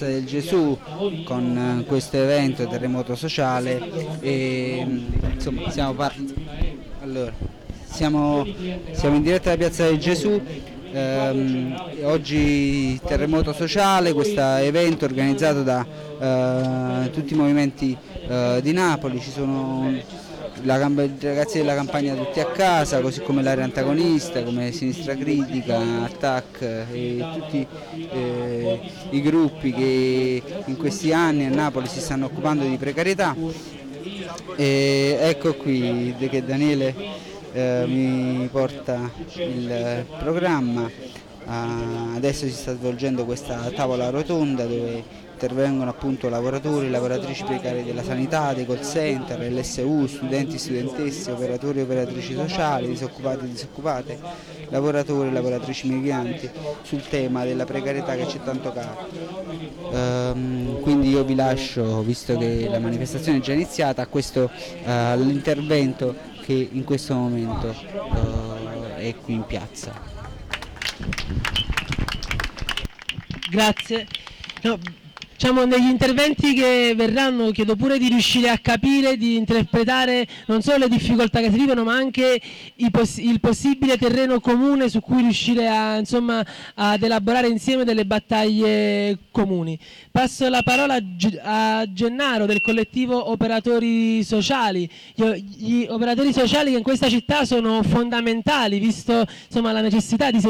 del Gesù con questo evento terremoto sociale e insomma siamo in diretta alla Piazza del Gesù. Oggi terremoto sociale, questo evento organizzato da tutti i movimenti di Napoli. Ci sono i ragazzi della campagna Tutti a Casa, così come l'area antagonista, come Sinistra Critica, Attac e tutti i gruppi che in questi anni a Napoli si stanno occupando di precarietà. E ecco qui che Daniele mi porta il programma. Adesso si sta svolgendo questa tavola rotonda dove intervengono appunto lavoratori e lavoratrici precari della sanità, dei call center, LSU, studenti e studentesse, operatori e operatrici sociali, disoccupati e disoccupate, lavoratori e lavoratrici migranti, sul tema della precarietà che c'è tanto caro. Quindi io vi lascio, visto che la manifestazione è già iniziata, a questo l'intervento che in questo momento è qui in piazza. Grazie. Diciamo, negli interventi che verranno chiedo pure di riuscire a capire, di interpretare non solo le difficoltà che si vivono, ma anche il possibile terreno comune su cui riuscire ad elaborare insieme delle battaglie comuni. Passo la parola a Gennaro del collettivo Operatori Sociali. Gli operatori sociali che in questa città sono fondamentali, visto la necessità di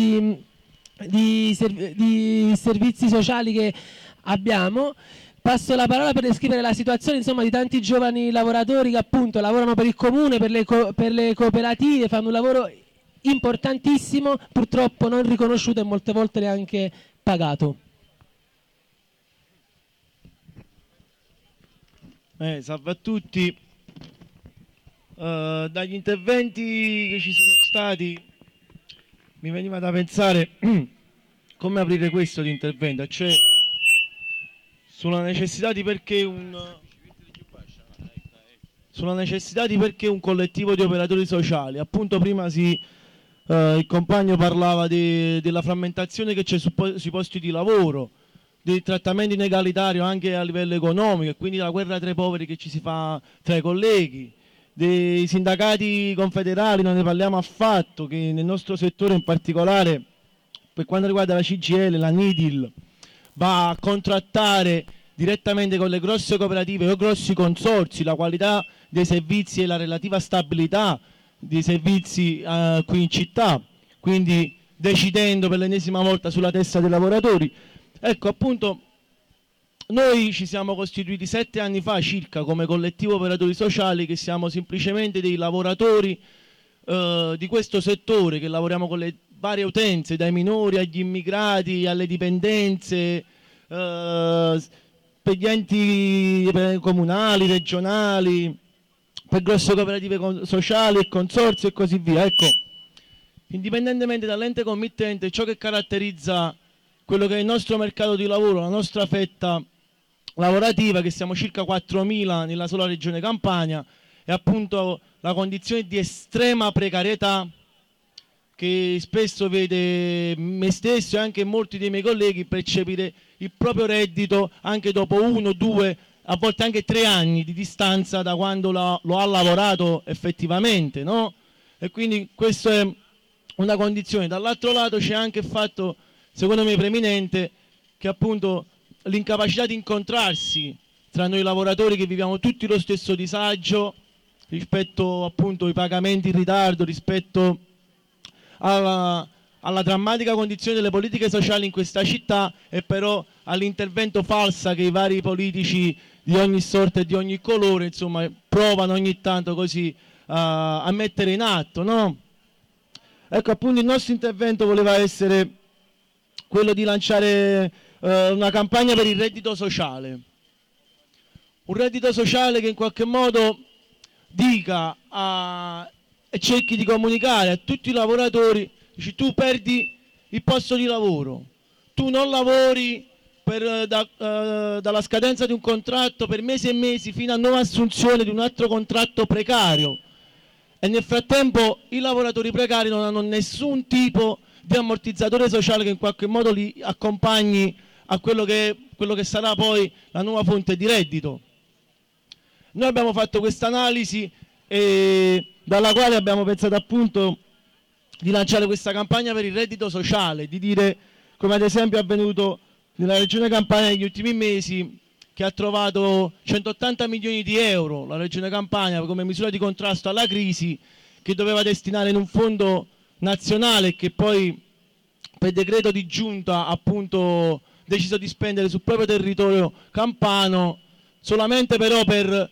servizi sociali che abbiamo. Passo la parola per descrivere la situazione di tanti giovani lavoratori che appunto lavorano per il comune, per le cooperative, fanno un lavoro importantissimo, purtroppo non riconosciuto e molte volte neanche pagato. Salve a tutti. Dagli interventi che ci sono stati mi veniva da pensare come aprire questo di intervento, cioè sulla necessità di perché un collettivo di operatori sociali. Appunto prima il compagno parlava della frammentazione che c'è sui posti di lavoro, del trattamento inegalitario anche a livello economico, e quindi la guerra tra i poveri che ci si fa tra i colleghi, dei sindacati confederali non ne parliamo affatto, che nel nostro settore in particolare per quanto riguarda la CGIL, la NIDIL, va a contrattare direttamente con le grosse cooperative o grossi consorzi la qualità dei servizi e la relativa stabilità dei servizi qui in città, quindi decidendo per l'ennesima volta sulla testa dei lavoratori. Ecco, appunto, noi ci siamo costituiti 7 anni fa circa come collettivo operatori sociali, che siamo semplicemente dei lavoratori di questo settore, che lavoriamo con le varie utenze, dai minori agli immigrati, alle dipendenze, per gli enti comunali, regionali, per grosse cooperative sociali e consorzi e così via. Ecco, indipendentemente dall'ente committente, ciò che caratterizza quello che è il nostro mercato di lavoro, la nostra fetta lavorativa, che siamo circa 4.000 nella sola regione Campania, è appunto la condizione di estrema precarietà che spesso vede me stesso e anche molti dei miei colleghi percepire il proprio reddito anche dopo 1, 2, a volte anche 3 anni di distanza da quando lo ha lavorato effettivamente, no? E quindi questa è una condizione. Dall'altro lato c'è anche il fatto, secondo me preminente, che appunto l'incapacità di incontrarsi tra noi lavoratori, che viviamo tutti lo stesso disagio rispetto appunto ai pagamenti in ritardo, rispetto alla drammatica condizione delle politiche sociali in questa città, e però all'intervento falsa che i vari politici di ogni sorta e di ogni colore provano ogni tanto così a mettere in atto, no? Ecco, appunto il nostro intervento voleva essere quello di lanciare una campagna per il reddito sociale, un reddito sociale che in qualche modo dica e cerchi di comunicare a tutti i lavoratori: tu perdi il posto di lavoro, tu non lavori dalla scadenza di un contratto per mesi e mesi fino a nuova assunzione di un altro contratto precario, e nel frattempo i lavoratori precari non hanno nessun tipo di ammortizzatore sociale che in qualche modo li accompagni a quello che sarà poi la nuova fonte di reddito. Noi abbiamo fatto questa analisi dalla quale abbiamo pensato appunto di lanciare questa campagna per il reddito sociale, di dire, come ad esempio è avvenuto nella regione Campania negli ultimi mesi, che ha trovato 180 milioni di euro la regione Campania come misura di contrasto alla crisi, che doveva destinare in un fondo nazionale che poi per decreto di giunta appunto deciso di spendere sul proprio territorio campano, solamente però per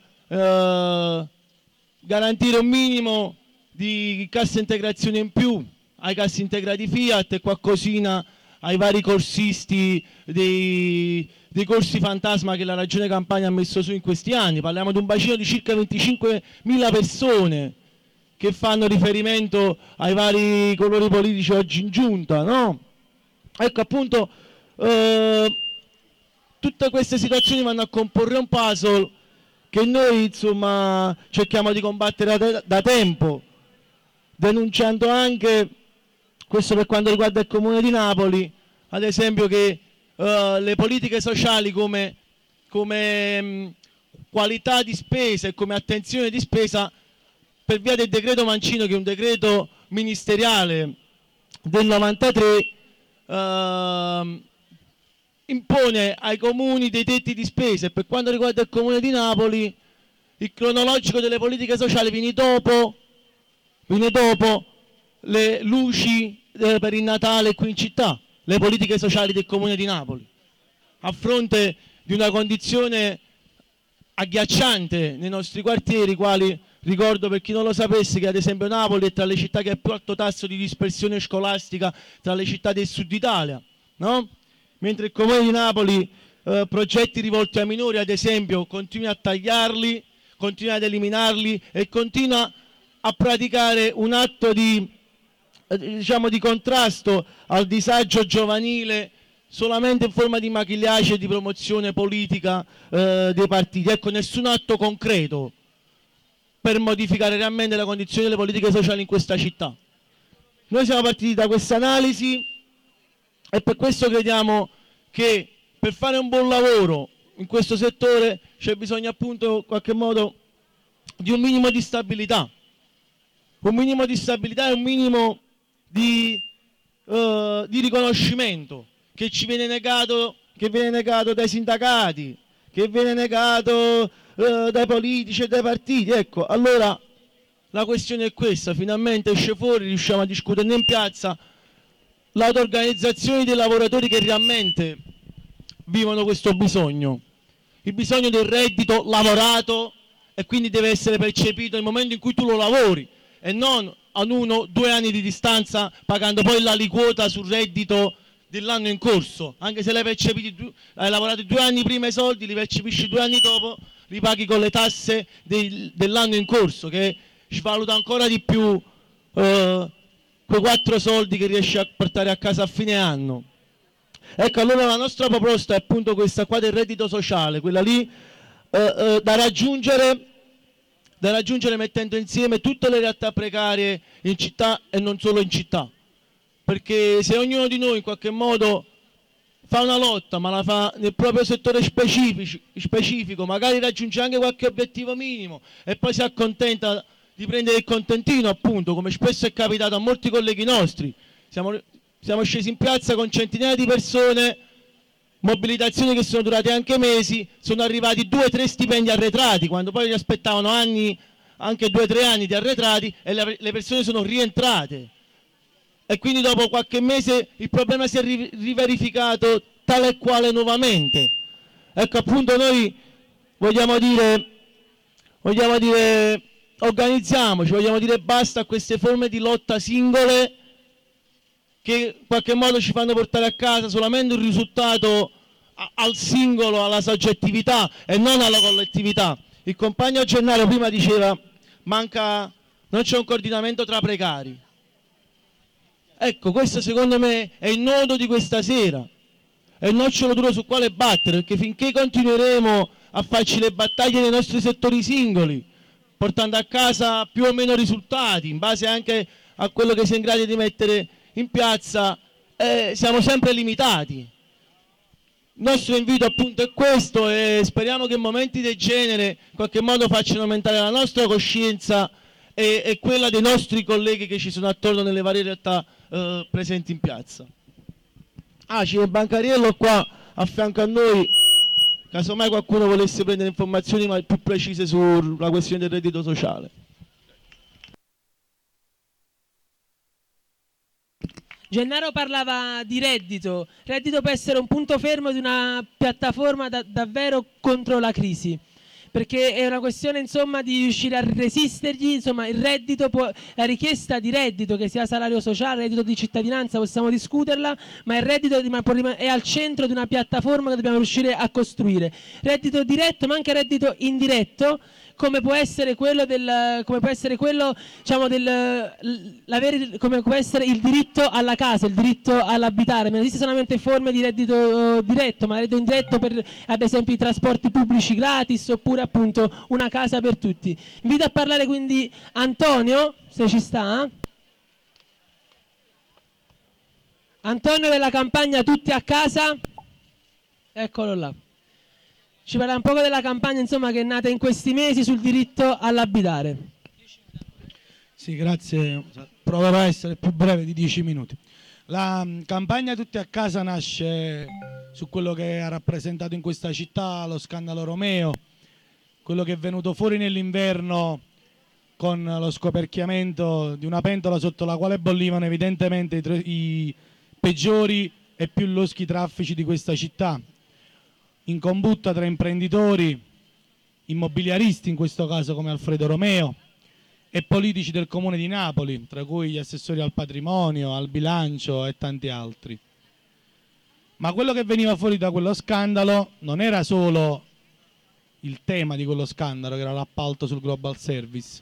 garantire un minimo di cassa integrazione in più ai cassi integrati Fiat e qualcosina ai vari corsisti dei corsi fantasma che la Regione Campania ha messo su in questi anni. Parliamo di un bacino di circa 25.000 persone che fanno riferimento ai vari colori politici oggi in giunta, no? Ecco appunto, tutte queste situazioni vanno a comporre un puzzle che noi insomma cerchiamo di combattere da tempo, denunciando anche, questo per quanto riguarda il Comune di Napoli, ad esempio che le politiche sociali come qualità di spesa e come attenzione di spesa, per via del decreto Mancino, che è un decreto ministeriale del 93, impone ai comuni dei tetti di spesa. E per quanto riguarda il Comune di Napoli, il cronologico delle politiche sociali viene dopo le luci per il Natale qui in città, le politiche sociali del Comune di Napoli, a fronte di una condizione agghiacciante nei nostri quartieri, quali ricordo, per chi non lo sapesse, che ad esempio Napoli è tra le città che ha più alto tasso di dispersione scolastica tra le città del sud Italia, no? Mentre il Comune di Napoli progetti rivolti ai minori, ad esempio, continua a tagliarli, continua ad eliminarli e continua a praticare un atto di contrasto al disagio giovanile solamente in forma di maquillage e di promozione politica dei partiti. Ecco, nessun atto concreto per modificare realmente la condizione delle politiche sociali in questa città. Noi siamo partiti da questa analisi e per questo crediamo che per fare un buon lavoro in questo settore c'è bisogno appunto in qualche modo di un minimo di stabilità. Un minimo di stabilità e un minimo di riconoscimento che ci viene negato, dai sindacati, che viene negato dai politici e dai partiti. Ecco, allora la questione è questa: finalmente esce fuori, riusciamo a discuterne in piazza, l'auto-organizzazione dei lavoratori che realmente vivono questo bisogno, il bisogno del reddito lavorato, e quindi deve essere percepito nel momento in cui tu lo lavori e non a 1 o 2 anni di distanza, pagando poi l'aliquota sul reddito dell'anno in corso. Anche se hai lavorato 2 anni prima i soldi, li percepisci 2 anni dopo, li paghi con le tasse dell'anno in corso, che svaluta ancora di più quei 4 soldi che riesci a portare a casa a fine anno. Ecco, allora la nostra proposta è appunto questa qua del reddito sociale, quella lì da raggiungere mettendo insieme tutte le realtà precarie in città e non solo in città, perché se ognuno di noi in qualche modo fa una lotta, ma la fa nel proprio settore specifico, magari raggiunge anche qualche obiettivo minimo e poi si accontenta di prendere il contentino, appunto, come spesso è capitato a molti colleghi nostri. Siamo scesi in piazza con centinaia di persone, mobilitazioni che sono durate anche mesi, sono arrivati 2 o 3 stipendi arretrati, quando poi li aspettavano anni, anche 2 o 3 anni di arretrati, e le persone sono rientrate. E quindi dopo qualche mese il problema si è riverificato tale e quale nuovamente. Ecco, appunto, noi vogliamo dire organizziamoci, vogliamo dire basta a queste forme di lotta singole che in qualche modo ci fanno portare a casa solamente un risultato al singolo, alla soggettività e non alla collettività. Il compagno Gennaro prima diceva non c'è un coordinamento tra precari. Ecco, questo secondo me è il nodo di questa sera, è il nocciolo duro sul quale battere, perché finché continueremo a farci le battaglie nei nostri settori singoli, portando a casa più o meno risultati in base anche a quello che si è in grado di mettere in piazza, siamo sempre limitati. Il nostro invito appunto è questo e speriamo che momenti del genere in qualche modo facciano aumentare la nostra coscienza e quella dei nostri colleghi che ci sono attorno nelle varie realtà presenti in piazza. C'è il Bancariello qua a fianco a noi, casomai qualcuno volesse prendere informazioni ma più precise sulla questione del reddito sociale. Gennaro parlava di reddito. Reddito può essere un punto fermo di una piattaforma davvero contro la crisi, perché è una questione insomma di riuscire a resistergli, insomma il reddito la richiesta di reddito, che sia salario sociale, reddito di cittadinanza, possiamo discuterla, ma il reddito è al centro di una piattaforma che dobbiamo riuscire a costruire. Reddito diretto ma anche reddito indiretto, come può essere quello come può essere il diritto alla casa, il diritto all'abitare. Non esiste solamente forme di reddito diretto, ma reddito indiretto per ad esempio i trasporti pubblici gratis, oppure appunto una casa per tutti. Invito a parlare quindi Antonio, se ci sta. Antonio della campagna Tutti a Casa, eccolo là. Ci parla un po' della campagna insomma che è nata in questi mesi sul diritto all'abitare. Sì, grazie. Proverò a essere più breve di 10 minuti. La campagna Tutti a Casa nasce su quello che ha rappresentato in questa città lo scandalo Romeo, quello che è venuto fuori nell'inverno con lo scoperchiamento di una pentola sotto la quale bollivano evidentemente i peggiori e più loschi traffici di questa città, in combutta tra imprenditori, immobiliaristi in questo caso come Alfredo Romeo, e politici del Comune di Napoli, tra cui gli assessori al patrimonio, al bilancio e tanti altri. Ma quello che veniva fuori da quello scandalo non era solo il tema di quello scandalo, che era l'appalto sul Global Service,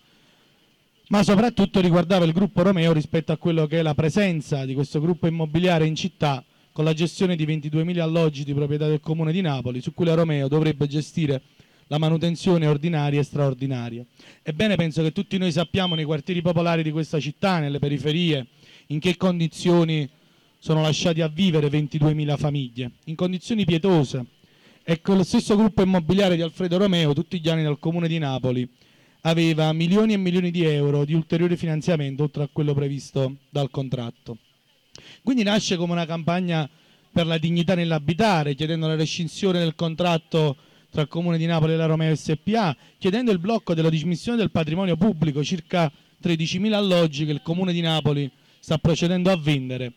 ma soprattutto riguardava il gruppo Romeo rispetto a quello che è la presenza di questo gruppo immobiliare in città, con la gestione di 22.000 alloggi di proprietà del Comune di Napoli, su cui la Romeo dovrebbe gestire la manutenzione ordinaria e straordinaria. Ebbene, penso che tutti noi sappiamo nei quartieri popolari di questa città, nelle periferie, in che condizioni sono lasciati a vivere 22.000 famiglie, in condizioni pietose. E con lo stesso gruppo immobiliare di Alfredo Romeo, tutti gli anni dal Comune di Napoli, aveva milioni e milioni di euro di ulteriore finanziamento, oltre a quello previsto dal contratto. Quindi nasce come una campagna per la dignità nell'abitare, chiedendo la rescissione del contratto tra il Comune di Napoli e la Romeo SPA, chiedendo il blocco della dismissione del patrimonio pubblico, circa 13.000 alloggi che il Comune di Napoli sta procedendo a vendere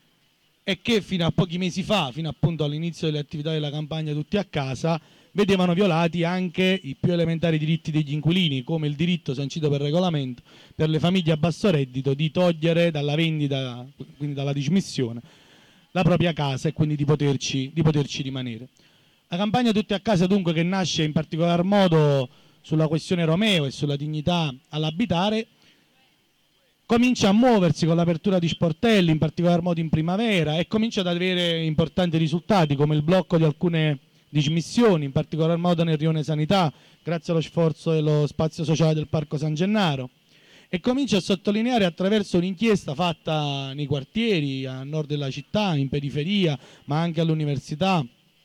e che fino a pochi mesi fa, fino appunto all'inizio delle attività della campagna Tutti a Casa, vedevano violati anche i più elementari diritti degli inquilini, come il diritto sancito per regolamento per le famiglie a basso reddito di togliere dalla vendita, quindi dalla dismissione, la propria casa e quindi di poterci rimanere. La campagna Tutti a Casa dunque, che nasce in particolar modo sulla questione Romeo e sulla dignità all'abitare, comincia a muoversi con l'apertura di sportelli, in particolar modo in primavera, e comincia ad avere importanti risultati come il blocco di alcune dismissioni, in particolar modo nel rione Sanità, grazie allo sforzo dello spazio sociale del Parco San Gennaro, e comincia a sottolineare attraverso un'inchiesta fatta nei quartieri a nord della città, in periferia, ma anche all'università,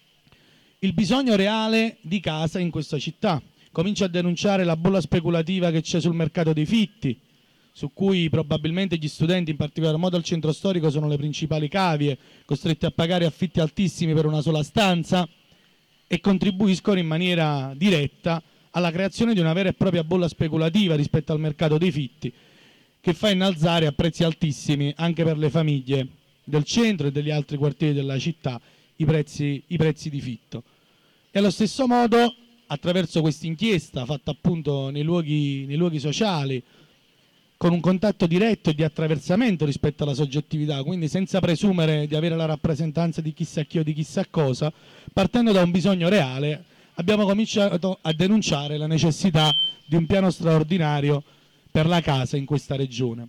il bisogno reale di casa in questa città. Comincia a denunciare la bolla speculativa che c'è sul mercato dei fitti, su cui probabilmente gli studenti, in particolar modo al centro storico, sono le principali cavie, costretti a pagare affitti altissimi per una sola stanza, e contribuiscono in maniera diretta alla creazione di una vera e propria bolla speculativa rispetto al mercato dei fitti, che fa innalzare a prezzi altissimi anche per le famiglie del centro e degli altri quartieri della città i prezzi di fitto. E allo stesso modo, attraverso questa inchiesta fatta appunto nei luoghi sociali, con un contatto diretto e di attraversamento rispetto alla soggettività, quindi senza presumere di avere la rappresentanza di chissà chi o di chissà cosa, partendo da un bisogno reale, abbiamo cominciato a denunciare la necessità di un piano straordinario per la casa in questa regione.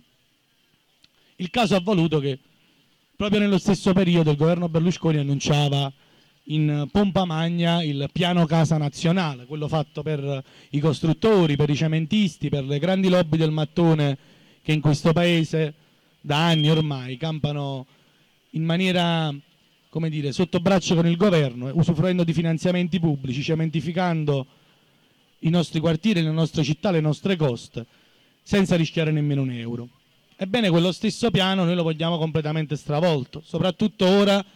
Il caso ha voluto che proprio nello stesso periodo il governo Berlusconi annunciava in pompa magna il piano casa nazionale, quello fatto per i costruttori, per i cementisti, per le grandi lobby del mattone che in questo paese da anni ormai campano in maniera come dire, sotto braccio con il governo, usufruendo di finanziamenti pubblici, cementificando i nostri quartieri, le nostre città, le nostre coste, senza rischiare nemmeno un euro. Ebbene, quello stesso piano noi lo vogliamo completamente stravolto, soprattutto ora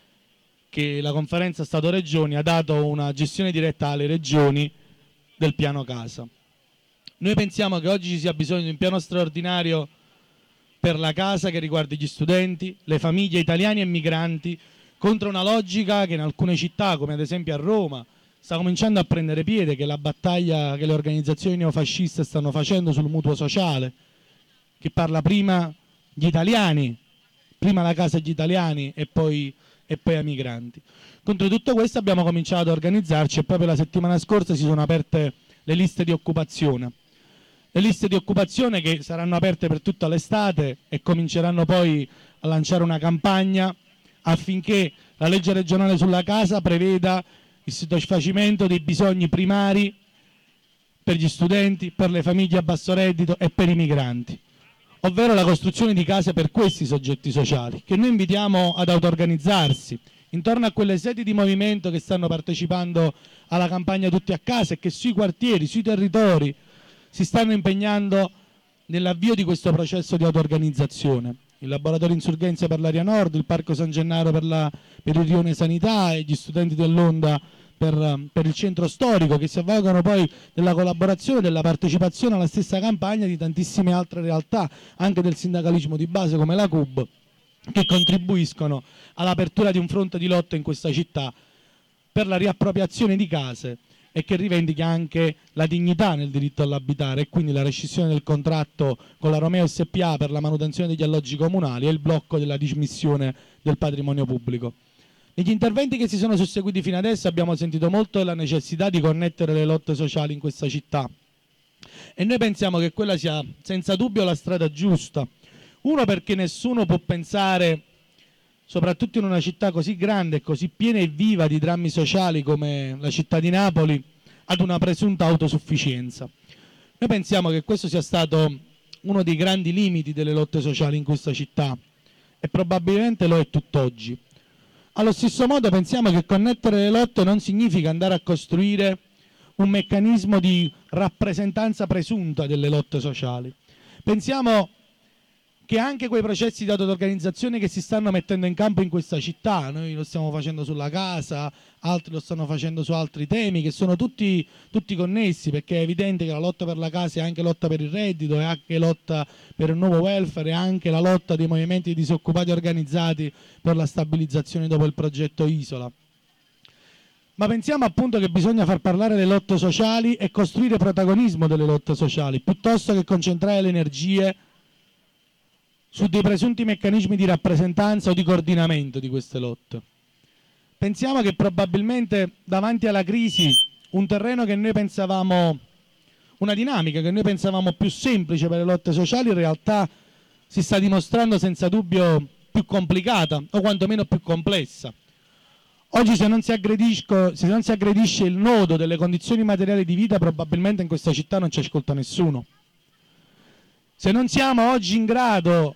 che la conferenza Stato-Regioni ha dato una gestione diretta alle regioni del piano casa. Noi pensiamo che oggi ci sia bisogno di un piano straordinario per la casa che riguardi gli studenti, le famiglie italiane e migranti, contro una logica che in alcune città, come ad esempio a Roma, sta cominciando a prendere piede, che è la battaglia che le organizzazioni neofasciste stanno facendo sul mutuo sociale, che parla prima gli italiani, prima la casa agli italiani e poi ai migranti. Contro tutto questo abbiamo cominciato ad organizzarci e proprio la settimana scorsa si sono aperte le liste di occupazione. Le liste di occupazione che saranno aperte per tutta l'estate e cominceranno poi a lanciare una campagna affinché la legge regionale sulla casa preveda il soddisfacimento dei bisogni primari per gli studenti, per le famiglie a basso reddito e per i migranti, ovvero la costruzione di case per questi soggetti sociali, che noi invitiamo ad auto-organizzarsi intorno a quelle sedi di movimento che stanno partecipando alla campagna Tutti a Casa e che sui quartieri, sui territori si stanno impegnando nell'avvio di questo processo di auto-organizzazione. Il laboratorio Insurgenza per l'area nord, il Parco San Gennaro per il rione Sanità e gli studenti dell'Onda per il centro storico, che si avvalgono poi della collaborazione e della partecipazione alla stessa campagna di tantissime altre realtà, anche del sindacalismo di base come la CUB, che contribuiscono all'apertura di un fronte di lotta in questa città per la riappropriazione di case e che rivendica anche la dignità nel diritto all'abitare e quindi la rescissione del contratto con la Romeo SPA per la manutenzione degli alloggi comunali e il blocco della dismissione del patrimonio pubblico. Negli interventi che si sono susseguiti fino adesso abbiamo sentito molto della necessità di connettere le lotte sociali in questa città e noi pensiamo che quella sia senza dubbio la strada giusta. Uno, perché nessuno può pensare, soprattutto in una città così grande e così piena e viva di drammi sociali come la città di Napoli, ad una presunta autosufficienza. Noi pensiamo che questo sia stato uno dei grandi limiti delle lotte sociali in questa città e probabilmente lo è tutt'oggi. Allo stesso modo pensiamo che connettere le lotte non significa andare a costruire un meccanismo di rappresentanza presunta delle lotte sociali. Pensiamo che anche quei processi di auto-organizzazione che si stanno mettendo in campo in questa città, noi lo stiamo facendo sulla casa, altri lo stanno facendo su altri temi, che sono tutti connessi, perché è evidente che la lotta per la casa è anche lotta per il reddito, è anche lotta per il nuovo welfare, è anche la lotta dei movimenti di disoccupati organizzati per la stabilizzazione dopo il progetto Isola. Ma pensiamo appunto che bisogna far parlare le lotte sociali e costruire protagonismo delle lotte sociali, piuttosto che concentrare le energie su dei presunti meccanismi di rappresentanza o di coordinamento di queste lotte. Pensiamo che probabilmente davanti alla crisi un terreno che noi pensavamo, una dinamica che noi pensavamo più semplice per le lotte sociali, in realtà si sta dimostrando senza dubbio più complicata o quantomeno più complessa. Oggi se non si aggredisce il nodo delle condizioni materiali di vita, probabilmente in questa città non ci ascolta nessuno. Se non siamo oggi in grado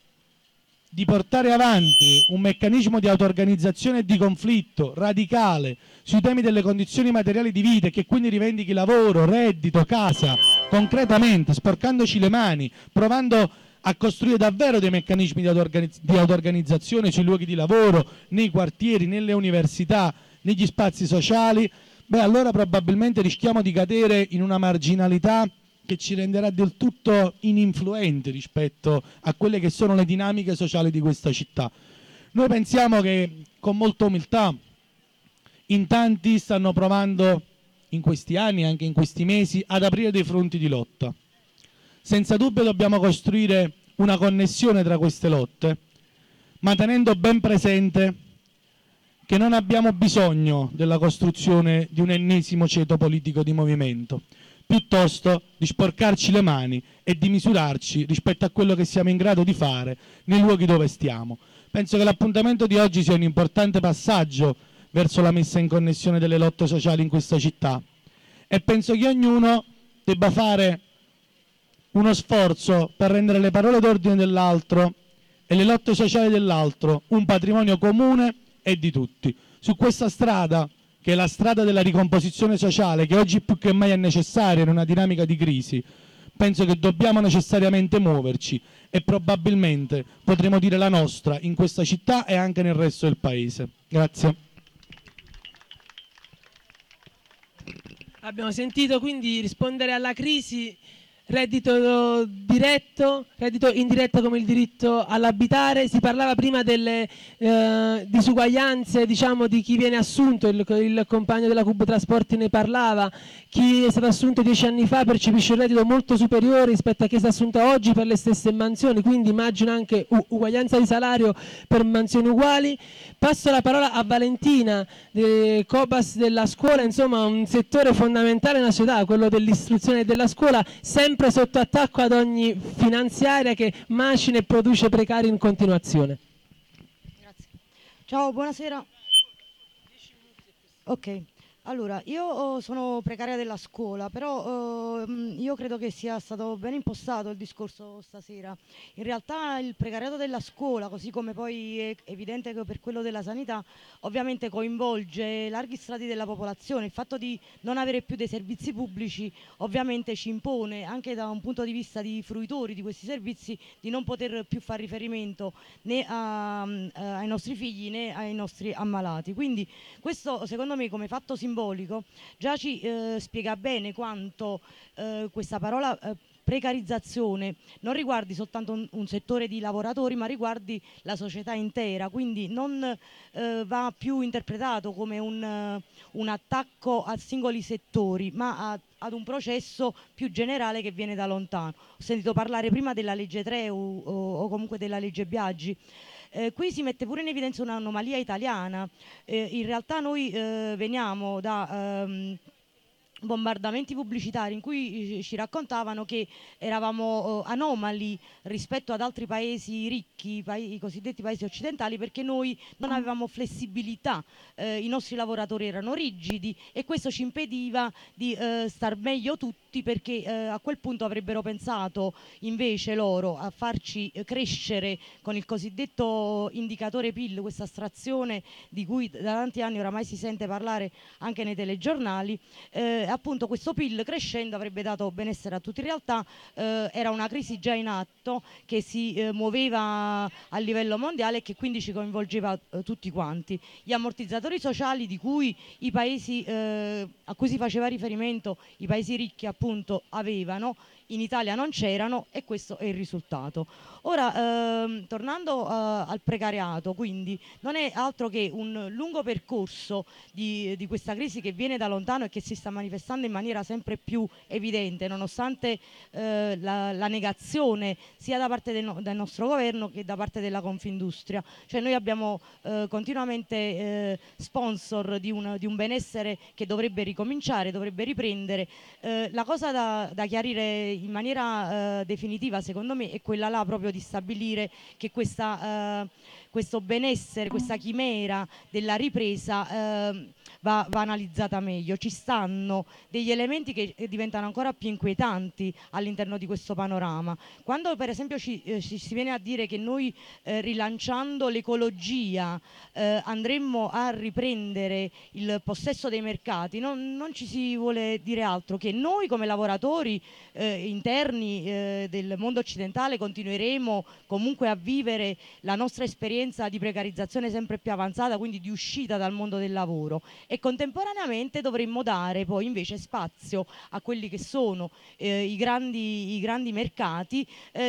di portare avanti un meccanismo di auto-organizzazione e di conflitto radicale sui temi delle condizioni materiali di vita e che quindi rivendichi lavoro, reddito, casa, concretamente, sporcandoci le mani, provando a costruire davvero dei meccanismi di auto-organizzazione sui luoghi di lavoro, nei quartieri, nelle università, negli spazi sociali, allora probabilmente rischiamo di cadere in una marginalità che ci renderà del tutto ininfluenti rispetto a quelle che sono le dinamiche sociali di questa città. Noi pensiamo che con molta umiltà in tanti stanno provando in questi anni, anche in questi mesi, ad aprire dei fronti di lotta. Senza dubbio dobbiamo costruire una connessione tra queste lotte, ma tenendo ben presente che non abbiamo bisogno della costruzione di un ennesimo ceto politico di movimento, piuttosto di sporcarci le mani e di misurarci rispetto a quello che siamo in grado di fare nei luoghi dove stiamo. Penso che l'appuntamento di oggi sia un importante passaggio verso la messa in connessione delle lotte sociali in questa città e penso che ognuno debba fare uno sforzo per rendere le parole d'ordine dell'altro e le lotte sociali dell'altro un patrimonio comune e di tutti. Su questa strada, che è la strada della ricomposizione sociale, che oggi più che mai è necessaria in una dinamica di crisi, penso che dobbiamo necessariamente muoverci e probabilmente potremo dire la nostra in questa città e anche nel resto del paese. Grazie. Abbiamo sentito quindi rispondere alla crisi, reddito diretto, reddito indiretto come il diritto all'abitare. Si parlava prima delle disuguaglianze, diciamo, di chi viene assunto, il compagno della Cub Trasporti ne parlava, chi è stato assunto 10 anni fa percepisce un reddito molto superiore rispetto a chi è stato assunto oggi per le stesse mansioni, quindi immagino anche uguaglianza di salario per mansioni uguali. Passo la parola a Valentina, Cobas della scuola, insomma un settore fondamentale nella società, quello dell'istruzione e della scuola, sempre sotto attacco ad ogni finanziaria che macina e produce precari in continuazione. Grazie. Ciao, buonasera. Ok, allora io sono precaria della scuola, però io credo che sia stato ben impostato il discorso stasera. In realtà il precariato della scuola, così come poi è evidente che per quello della sanità, ovviamente coinvolge larghi strati della popolazione. Il fatto di non avere più dei servizi pubblici ovviamente ci impone, anche da un punto di vista di fruitori di questi servizi, di non poter più fare riferimento né ai nostri figli né ai nostri ammalati. Quindi questo secondo me come fatto simbolico già ci spiega bene quanto questa parola precarizzazione non riguardi soltanto un settore di lavoratori, ma riguardi la società intera, quindi non va più interpretato come un attacco a singoli settori, ma ad un processo più generale che viene da lontano. Ho sentito parlare prima della legge 3 o comunque della legge Biagi. Qui si mette pure in evidenza un'anomalia italiana. In realtà noi veniamo da bombardamenti pubblicitari in cui ci raccontavano che eravamo anomali rispetto ad altri paesi ricchi, i cosiddetti paesi occidentali, perché noi non avevamo flessibilità, i nostri lavoratori erano rigidi e questo ci impediva di star meglio tutti, perché a quel punto avrebbero pensato invece loro a farci crescere con il cosiddetto indicatore PIL, questa astrazione di cui da tanti anni oramai si sente parlare anche nei telegiornali. Appunto questo PIL crescendo avrebbe dato benessere a tutti. In realtà era una crisi già in atto che si muoveva a livello mondiale e che quindi ci coinvolgeva tutti quanti. Gli ammortizzatori sociali di cui i paesi a cui si faceva riferimento, i paesi ricchi appunto avevano, in Italia non c'erano, e questo è il risultato. Ora, tornando al precariato, quindi non è altro che un lungo percorso di questa crisi che viene da lontano e che si sta manifestando in maniera sempre più evidente, nonostante la negazione sia da parte del nostro governo che da parte della Confindustria. Cioè noi abbiamo continuamente sponsor di un benessere che dovrebbe ricominciare, dovrebbe riprendere. La cosa da chiarire in maniera definitiva, secondo me, è quella là proprio di stabilire che questo benessere, questa chimera della ripresa va analizzata meglio. Ci stanno degli elementi che diventano ancora più inquietanti all'interno di questo panorama. Quando per esempio ci si viene a dire che noi rilanciando l'ecologia andremmo a riprendere il possesso dei mercati, non ci si vuole dire altro che noi come lavoratori interni del mondo occidentale continueremo comunque a vivere la nostra esperienza di precarizzazione sempre più avanzata, quindi di uscita dal mondo del lavoro, e contemporaneamente dovremmo dare poi invece spazio a quelli che sono i grandi mercati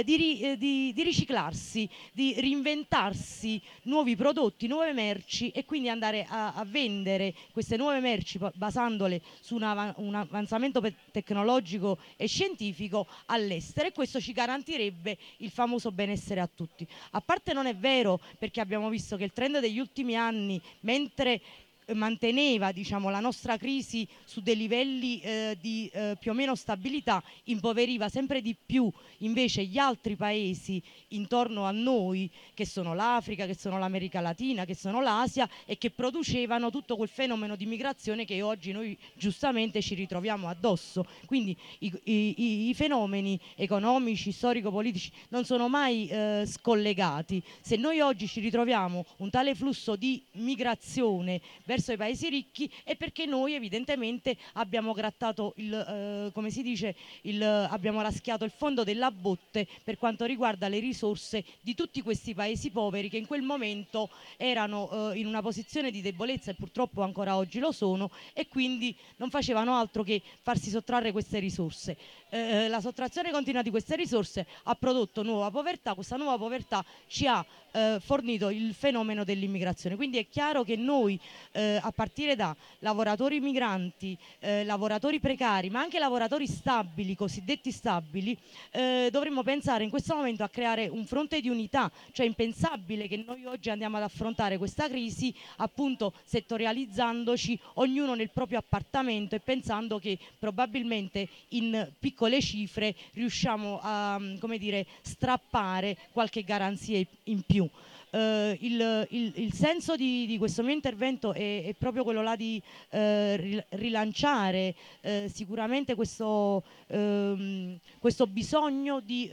di riciclarsi, di reinventarsi nuovi prodotti, nuove merci, e quindi andare a vendere queste nuove merci basandole su un avanzamento tecnologico e scientifico all'estero, e questo ci garantirebbe il famoso benessere a tutti. A parte non è vero, perché abbiamo visto che il trend degli ultimi anni, mentre manteneva, diciamo, la nostra crisi su dei livelli di più o meno stabilità, impoveriva sempre di più invece gli altri paesi intorno a noi, che sono l'Africa, che sono l'America Latina, che sono l'Asia, e che producevano tutto quel fenomeno di migrazione che oggi noi giustamente ci ritroviamo addosso. Quindi i fenomeni economici, storico-politici non sono mai scollegati. Se noi oggi ci ritroviamo un tale flusso di migrazione verso i paesi ricchi è perché noi evidentemente abbiamo grattato come si dice, abbiamo raschiato il fondo della botte per quanto riguarda le risorse di tutti questi paesi poveri che in quel momento erano in una posizione di debolezza, e purtroppo ancora oggi lo sono, e quindi non facevano altro che farsi sottrarre queste risorse. La sottrazione continua di queste risorse ha prodotto nuova povertà. Questa nuova povertà ci ha fornito il fenomeno dell'immigrazione. Quindi è chiaro che noi, a partire da lavoratori migranti, lavoratori precari, ma anche lavoratori stabili, cosiddetti stabili, dovremmo pensare in questo momento a creare un fronte di unità. Cioè è impensabile che noi oggi andiamo ad affrontare questa crisi appunto settorializzandoci ognuno nel proprio appartamento e pensando che probabilmente in piccole cifre riusciamo a, come dire, strappare qualche garanzia in più. Il senso di questo mio intervento è proprio quello là di rilanciare sicuramente questo bisogno di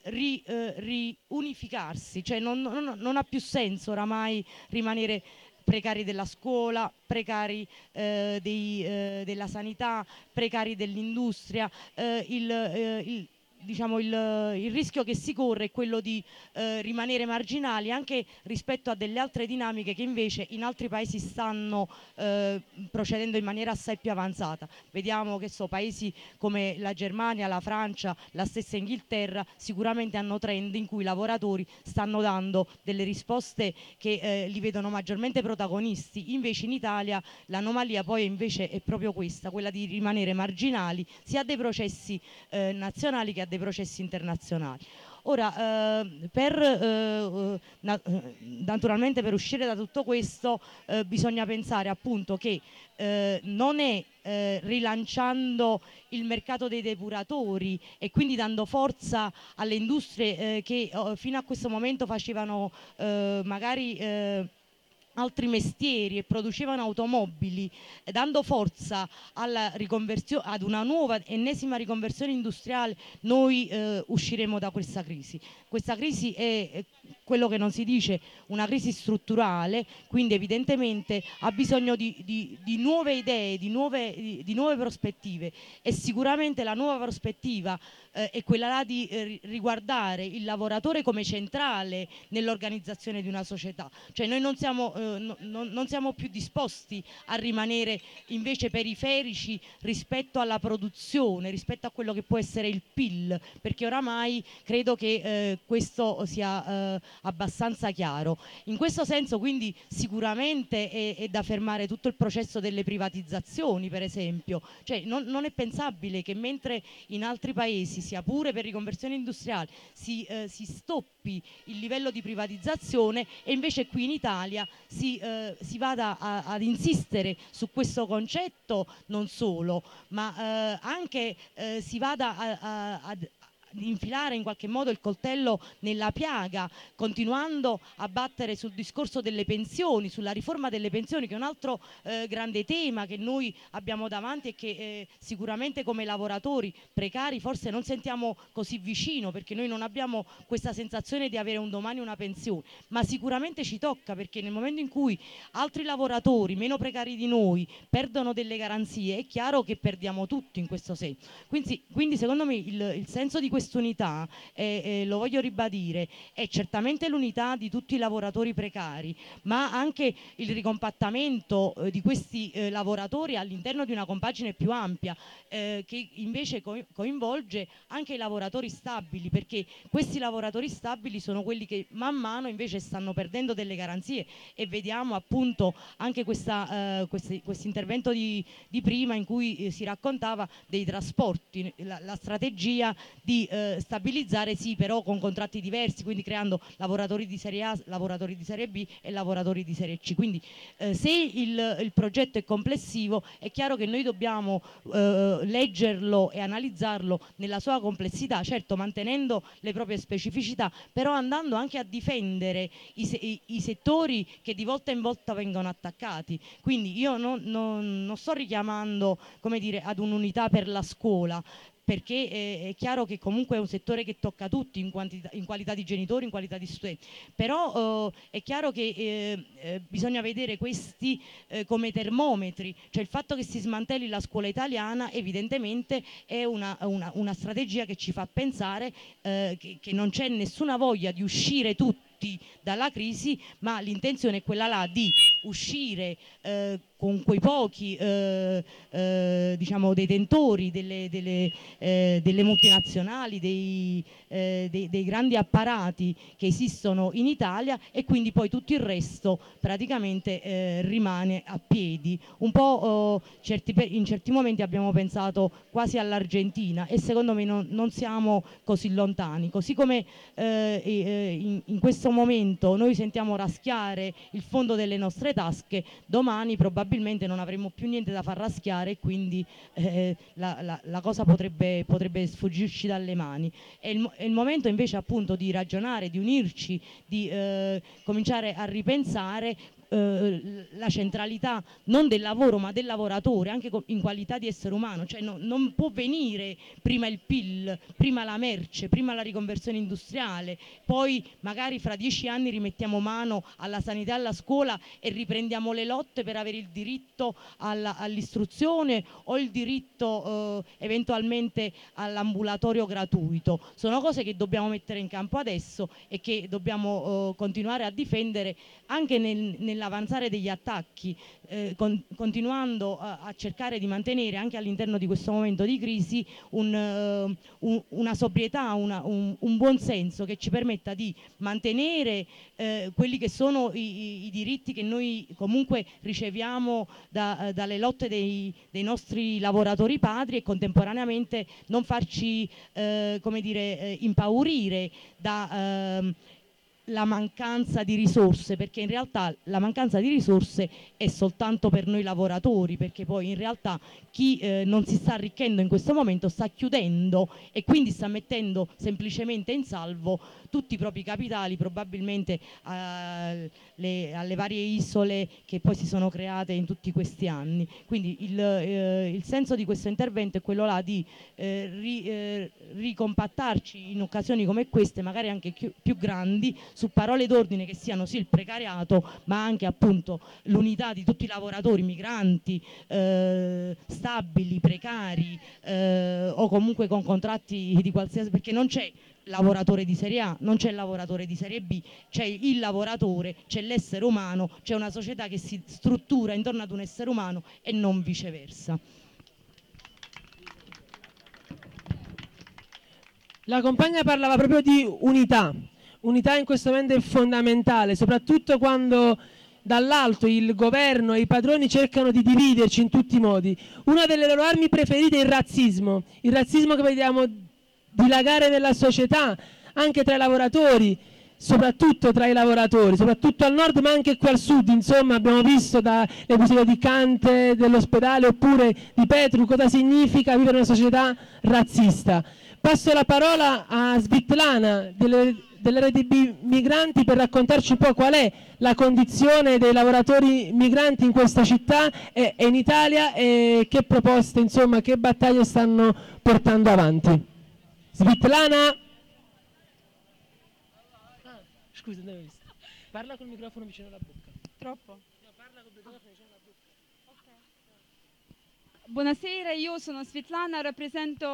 riunificarsi, cioè non ha più senso oramai rimanere precari della scuola, precari della sanità, precari dell'industria. Diciamo il rischio che si corre è quello di rimanere marginali anche rispetto a delle altre dinamiche che invece in altri paesi stanno procedendo in maniera assai più avanzata. Vediamo che paesi come la Germania, la Francia, la stessa Inghilterra sicuramente hanno trend in cui i lavoratori stanno dando delle risposte che li vedono maggiormente protagonisti. Invece in Italia l'anomalia poi invece è proprio questa, quella di rimanere marginali sia dei processi nazionali che a dei processi internazionali. Ora, naturalmente per uscire da tutto questo bisogna pensare appunto che non è rilanciando il mercato dei depuratori e quindi dando forza alle industrie che fino a questo momento facevano magari altri mestieri e producevano automobili, dando forza alla ad una nuova ennesima riconversione industriale, noi usciremo da questa crisi. Questa crisi è quello che non si dice una crisi strutturale, quindi evidentemente ha bisogno di nuove idee, di nuove prospettive, e sicuramente la nuova prospettiva è quella là di riguardare il lavoratore come centrale nell'organizzazione di una società. Cioè noi non siamo più disposti a rimanere invece periferici rispetto alla produzione, rispetto a quello che può essere il PIL, perché oramai credo che questo sia abbastanza chiaro. In questo senso quindi sicuramente è da fermare tutto il processo delle privatizzazioni, per esempio. Cioè non è pensabile che mentre in altri paesi, sia pure per riconversione industriale, si stoppi il livello di privatizzazione e invece qui in Italia si vada ad insistere su questo concetto, non solo, ma anche si vada ad infilare in qualche modo il coltello nella piaga, continuando a battere sul discorso delle pensioni, sulla riforma delle pensioni, che è un altro grande tema che noi abbiamo davanti e che sicuramente come lavoratori precari forse non sentiamo così vicino, perché noi non abbiamo questa sensazione di avere un domani una pensione, ma sicuramente ci tocca, perché nel momento in cui altri lavoratori meno precari di noi perdono delle garanzie, è chiaro che perdiamo tutti in questo senso. Quindi secondo me il senso di quest'unità, lo voglio ribadire, è certamente l'unità di tutti i lavoratori precari, ma anche il ricompattamento di questi lavoratori all'interno di una compagine più ampia, che invece coinvolge anche i lavoratori stabili, perché questi lavoratori stabili sono quelli che man mano invece stanno perdendo delle garanzie, e vediamo appunto anche questo intervento di prima in cui si raccontava dei trasporti, la strategia di stabilizzare, sì, però con contratti diversi, quindi creando lavoratori di serie A, lavoratori di serie B e lavoratori di serie C. Quindi se il progetto è complessivo, è chiaro che noi dobbiamo leggerlo e analizzarlo nella sua complessità, certo mantenendo le proprie specificità, però andando anche a difendere i settori che di volta in volta vengono attaccati. Quindi io non sto richiamando, come dire, ad un'unità per la scuola, perché è chiaro che comunque è un settore che tocca tutti in qualità di genitori, in qualità di studenti, però è chiaro che bisogna vedere questi come termometri, cioè il fatto che si smantelli la scuola italiana evidentemente è una strategia che ci fa pensare che non c'è nessuna voglia di uscire tutti dalla crisi, ma l'intenzione è quella là di uscire con quei pochi diciamo detentori delle multinazionali, dei grandi apparati che esistono in Italia, e quindi poi tutto il resto praticamente rimane a piedi. Un po' in certi momenti abbiamo pensato quasi all'Argentina, e secondo me non siamo così lontani, così come in questo momento noi sentiamo raschiare il fondo delle nostre tasche, domani probabilmente non avremo più niente da far raschiare, e quindi la cosa potrebbe sfuggirci dalle mani. È il momento invece appunto di ragionare, di unirci, di cominciare a ripensare la centralità non del lavoro ma del lavoratore, anche in qualità di essere umano, cioè non può venire prima il PIL, prima la merce, prima la riconversione industriale, poi magari fra 10 anni rimettiamo mano alla sanità e alla scuola e riprendiamo le lotte per avere il diritto all'istruzione o il diritto eventualmente all'ambulatorio gratuito. Sono cose che dobbiamo mettere in campo adesso e che dobbiamo continuare a difendere anche nell'avanzare degli attacchi, continuando a cercare di mantenere anche all'interno di questo momento di crisi una sobrietà, un buon senso che ci permetta di mantenere quelli che sono i diritti che noi comunque riceviamo dalle lotte dei nostri lavoratori padri, e contemporaneamente non farci come dire, impaurire da la mancanza di risorse, perché in realtà la mancanza di risorse è soltanto per noi lavoratori, perché poi in realtà chi non si sta arricchendo in questo momento sta chiudendo e quindi sta mettendo semplicemente in salvo tutti i propri capitali, probabilmente alle varie isole che poi si sono create in tutti questi anni. Quindi il senso di questo intervento è quello là di ricompattarci in occasioni come queste, magari anche più grandi, su parole d'ordine che siano sì il precariato, ma anche appunto l'unità di tutti i lavoratori migranti, stabili, precari o comunque con contratti di qualsiasi, perché non c'è lavoratore di serie A, non c'è il lavoratore di serie B, c'è il lavoratore, c'è l'essere umano, c'è una società che si struttura intorno ad un essere umano e non viceversa. La compagna parlava proprio di unità. Unità in questo momento è fondamentale, soprattutto quando dall'alto il governo e i padroni cercano di dividerci in tutti i modi. Una delle loro armi preferite è il razzismo che vediamo dilagare nella società, anche tra i lavoratori, soprattutto tra i lavoratori, soprattutto al nord ma anche qui al sud. Insomma, abbiamo visto dall'episodio di Cante, dell'ospedale, oppure di Petru, cosa significa vivere in una società razzista. Passo la parola a Svitlana dell'RDB Migranti per raccontarci un po' qual è la condizione dei lavoratori migranti in questa città e in Italia, e che proposte, insomma, che battaglie stanno portando avanti. Svitlana? Scusa, non ho visto. Parla col microfono vicino alla bocca. Troppo? No, parla col microfono vicino alla bocca. Buonasera, io sono Svetlana, rappresento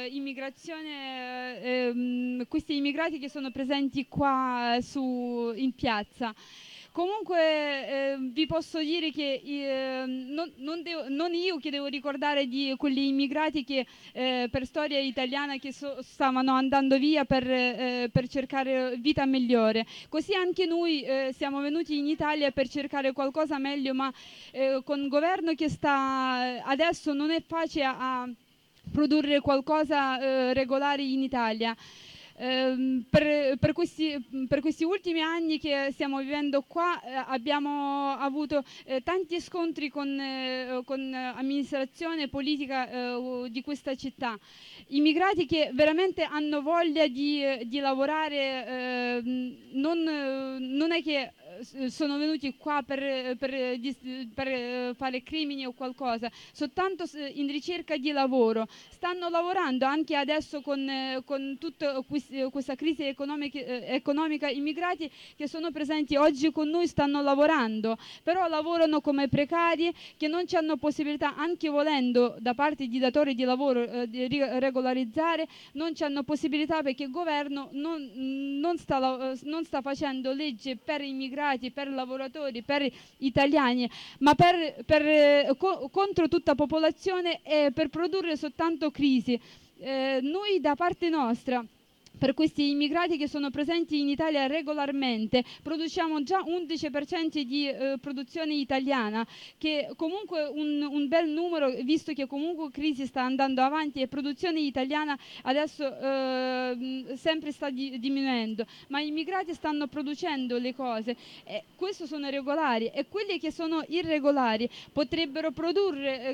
immigrazione, questi immigrati che sono presenti qua in piazza. Comunque vi posso dire che non io che devo ricordare di quegli immigrati che per storia italiana che stavano andando via per cercare vita migliore. Così anche noi siamo venuti in Italia per cercare qualcosa meglio, ma con il governo che sta adesso non è facile a produrre qualcosa regolare in Italia. Per questi ultimi anni che stiamo vivendo qua abbiamo avuto tanti scontri con amministrazione e politica di questa città. Immigrati che veramente hanno voglia di lavorare, non è che sono venuti qua per fare crimini o qualcosa, soltanto in ricerca di lavoro. Stanno lavorando anche adesso con tutta questa crisi economica. Immigrati che sono presenti oggi con noi stanno lavorando, però lavorano come precari, che non ci hanno possibilità, anche volendo da parte di datori di lavoro di regolarizzare, non ci hanno possibilità perché il governo non sta facendo legge per immigrati, per lavoratori, per italiani, ma contro tutta popolazione e per produrre soltanto crisi. Noi da parte nostra, per questi immigrati che sono presenti in Italia regolarmente, produciamo già 11% di produzione italiana, che comunque un bel numero, visto che comunque crisi sta andando avanti e produzione italiana adesso sempre sta diminuendo, ma gli immigrati stanno producendo le cose, e questi sono regolari, e quelli che sono irregolari potrebbero produrre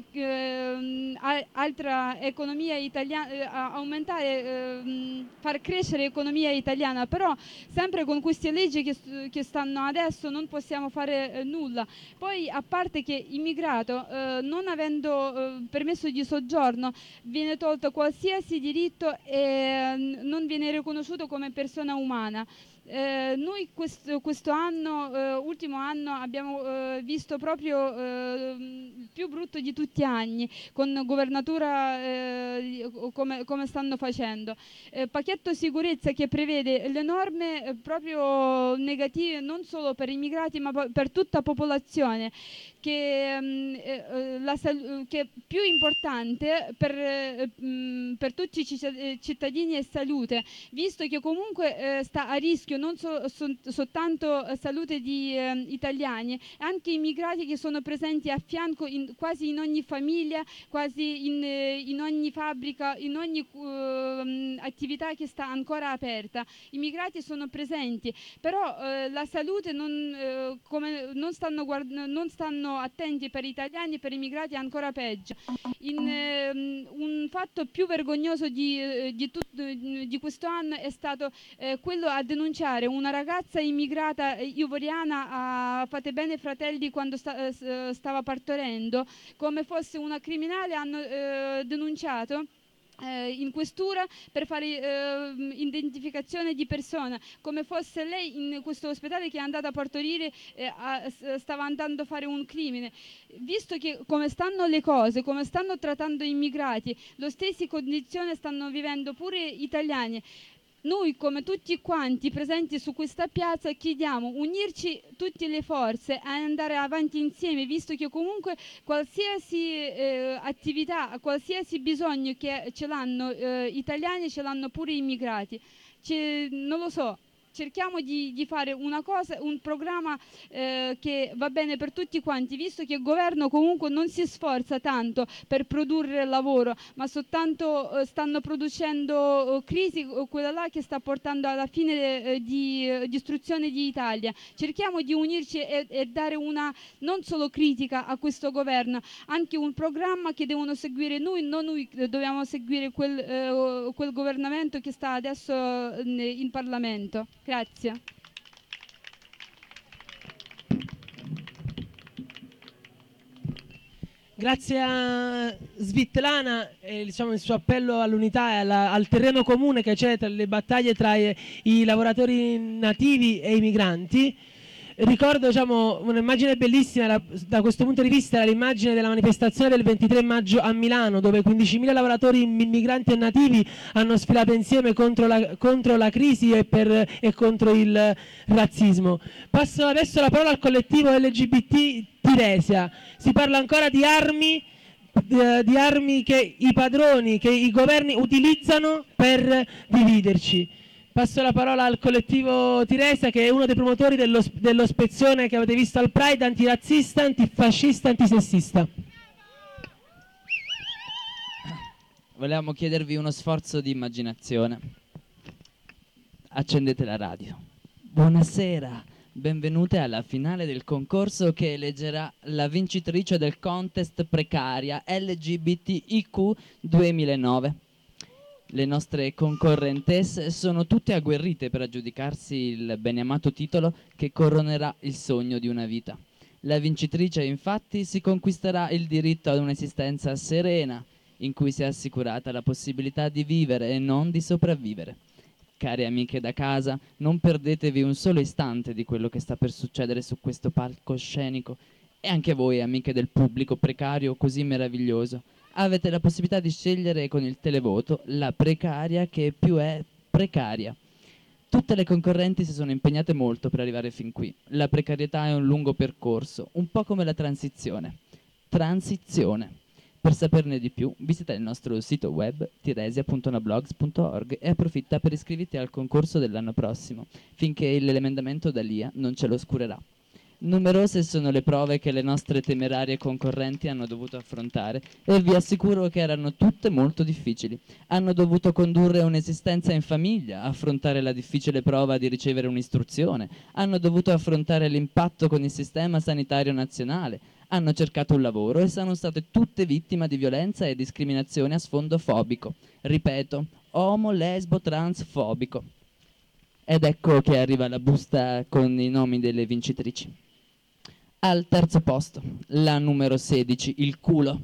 altra economia italiana, aumentare, far crescere l'economia italiana, però sempre con queste leggi che stanno adesso non possiamo fare nulla. Poi, a parte che immigrato non avendo permesso di soggiorno viene tolto qualsiasi diritto e non viene riconosciuto come persona umana. Noi questo anno, ultimo anno, abbiamo visto proprio il più brutto di tutti gli anni, con governatura come stanno facendo. Pacchetto sicurezza che prevede le norme proprio negative non solo per immigrati ma per tutta popolazione, che è più importante per tutti i cittadini è salute, visto che comunque sta a rischio non soltanto salute di italiani, anche immigrati che sono presenti a fianco quasi in ogni famiglia, quasi in ogni fabbrica, in ogni attività che sta ancora aperta. Immigrati sono presenti, però la salute non stanno attenti per italiani, per immigrati è ancora peggio. Un fatto più vergognoso di questo anno è stato quello a denunciare una ragazza immigrata ivoriana a Fate Bene Fratelli quando stava partorendo, come fosse una criminale. Hanno denunciato in questura per fare identificazione di persona, come fosse lei in questo ospedale che è andata a partorire, stava andando a fare un crimine. Visto che come stanno le cose, come stanno trattando gli immigrati, lo stesse condizioni stanno vivendo pure italiani. Noi, come tutti quanti presenti su questa piazza, chiediamo unirci tutte le forze e andare avanti insieme, visto che comunque qualsiasi attività, qualsiasi bisogno che ce l'hanno italiani, ce l'hanno pure immigrati. Non lo so. Cerchiamo di fare una cosa, un programma che va bene per tutti quanti, visto che il governo comunque non si sforza tanto per produrre lavoro, ma soltanto stanno producendo crisi, quella là che sta portando alla fine di distruzione di Italia. Cerchiamo di unirci e dare una non solo critica a questo governo, anche un programma che devono seguire noi, non noi dobbiamo seguire quel governamento che sta adesso in Parlamento. Grazie. Grazie a Svitlana e diciamo, il suo appello all'unità e al terreno comune che c'è tra le battaglie tra i lavoratori nativi e i migranti. Ricordo diciamo, un'immagine bellissima da questo punto di vista, l'immagine della manifestazione del 23 maggio a Milano, dove 15.000 lavoratori migranti e nativi hanno sfilato insieme contro la crisi e contro il razzismo. Passo adesso la parola al collettivo LGBT Tiresia. Si parla ancora di armi che i padroni, che i governi utilizzano per dividerci. Passo la parola al collettivo Tiresia, che è uno dei promotori dello spezzone che avete visto al Pride, antirazzista, antifascista, antisessista. volevamo chiedervi uno sforzo di immaginazione. Accendete la radio. Buonasera, benvenute alla finale del concorso che eleggerà la vincitrice del contest precaria LGBTIQ 2009. Le nostre concorrentesse sono tutte agguerrite per aggiudicarsi il beneamato titolo che coronerà il sogno di una vita. La vincitrice, infatti, si conquisterà il diritto ad un'esistenza serena, in cui sia assicurata la possibilità di vivere e non di sopravvivere. Care amiche da casa, non perdetevi un solo istante di quello che sta per succedere su questo palcoscenico. E anche voi, amiche del pubblico precario così meraviglioso, avete la possibilità di scegliere con il televoto la precaria che più è precaria. Tutte le concorrenti si sono impegnate molto per arrivare fin qui. La precarietà è un lungo percorso, un po' come la transizione. Transizione. Per saperne di più, visita il nostro sito web tiresia.noblogs.org e approfitta per iscriverti al concorso dell'anno prossimo, finché l'emendamento D'Alia non ce lo oscurerà. Numerose sono le prove che le nostre temerarie concorrenti hanno dovuto affrontare e vi assicuro che erano tutte molto difficili. Hanno dovuto condurre un'esistenza in famiglia, affrontare la difficile prova di ricevere un'istruzione, hanno dovuto affrontare l'impatto con il sistema sanitario nazionale, hanno cercato un lavoro e sono state tutte vittime di violenza e discriminazione a sfondo fobico. Ripeto, omo, lesbo, transfobico. Ed ecco che arriva la busta con i nomi delle vincitrici. Al terzo posto, la numero 16, il culo.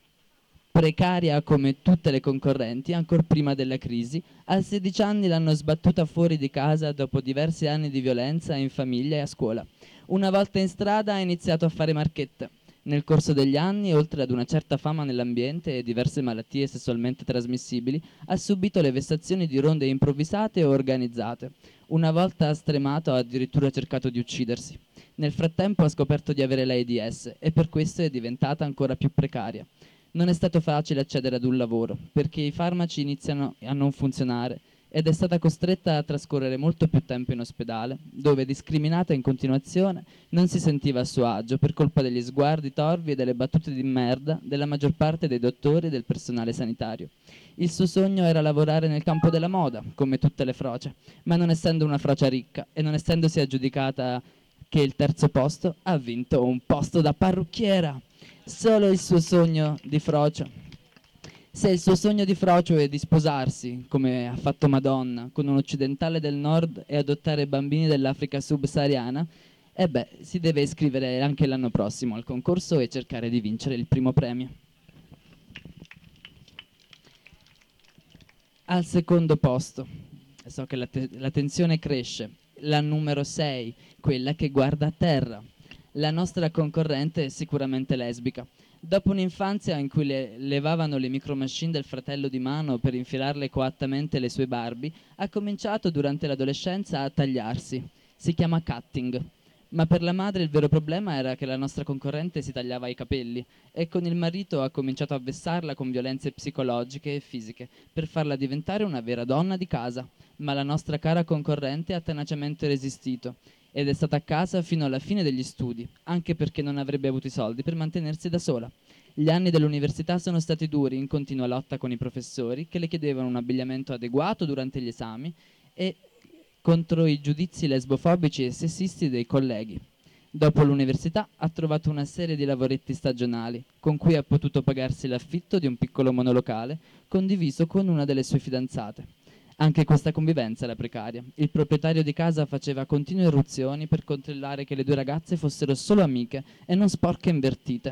Precaria come tutte le concorrenti, ancor prima della crisi, a 16 anni l'hanno sbattuta fuori di casa dopo diversi anni di violenza in famiglia e a scuola. Una volta in strada ha iniziato a fare marchette. Nel corso degli anni, oltre ad una certa fama nell'ambiente e diverse malattie sessualmente trasmissibili, ha subito le vessazioni di ronde improvvisate o organizzate. Una volta stremato ha addirittura cercato di uccidersi. Nel frattempo ha scoperto di avere l'AIDS e per questo è diventata ancora più precaria. Non è stato facile accedere ad un lavoro, perché i farmaci iniziano a non funzionare ed è stata costretta a trascorrere molto più tempo in ospedale, dove, discriminata in continuazione, non si sentiva a suo agio per colpa degli sguardi torvi e delle battute di merda della maggior parte dei dottori e del personale sanitario. Il suo sogno era lavorare nel campo della moda, come tutte le froce, ma non essendo una frocia ricca e non essendosi aggiudicata che il terzo posto, ha vinto un posto da parrucchiera. Solo il suo sogno di frocio. Se il suo sogno di frocio è di sposarsi, come ha fatto Madonna, con un occidentale del nord e adottare bambini dell'Africa subsahariana, si deve iscrivere anche l'anno prossimo al concorso e cercare di vincere il primo premio. Al secondo posto, so che la tensione cresce, la numero 6, quella che guarda a terra. La nostra concorrente è sicuramente lesbica. Dopo un'infanzia in cui le levavano le micromachine del fratello di mano per infilarle coattamente le sue Barbie, ha cominciato durante l'adolescenza a tagliarsi. Si chiama cutting. Ma per la madre il vero problema era che la nostra concorrente si tagliava i capelli e con il marito ha cominciato a vessarla con violenze psicologiche e fisiche per farla diventare una vera donna di casa. Ma la nostra cara concorrente ha tenacemente resistito ed è stata a casa fino alla fine degli studi, anche perché non avrebbe avuto i soldi per mantenersi da sola. Gli anni dell'università sono stati duri, in continua lotta con i professori che le chiedevano un abbigliamento adeguato durante gli esami e contro i giudizi lesbofobici e sessisti dei colleghi. Dopo l'università ha trovato una serie di lavoretti stagionali, con cui ha potuto pagarsi l'affitto di un piccolo monolocale condiviso con una delle sue fidanzate. Anche questa convivenza era precaria. Il proprietario di casa faceva continue irruzioni per controllare che le due ragazze fossero solo amiche e non sporche invertite.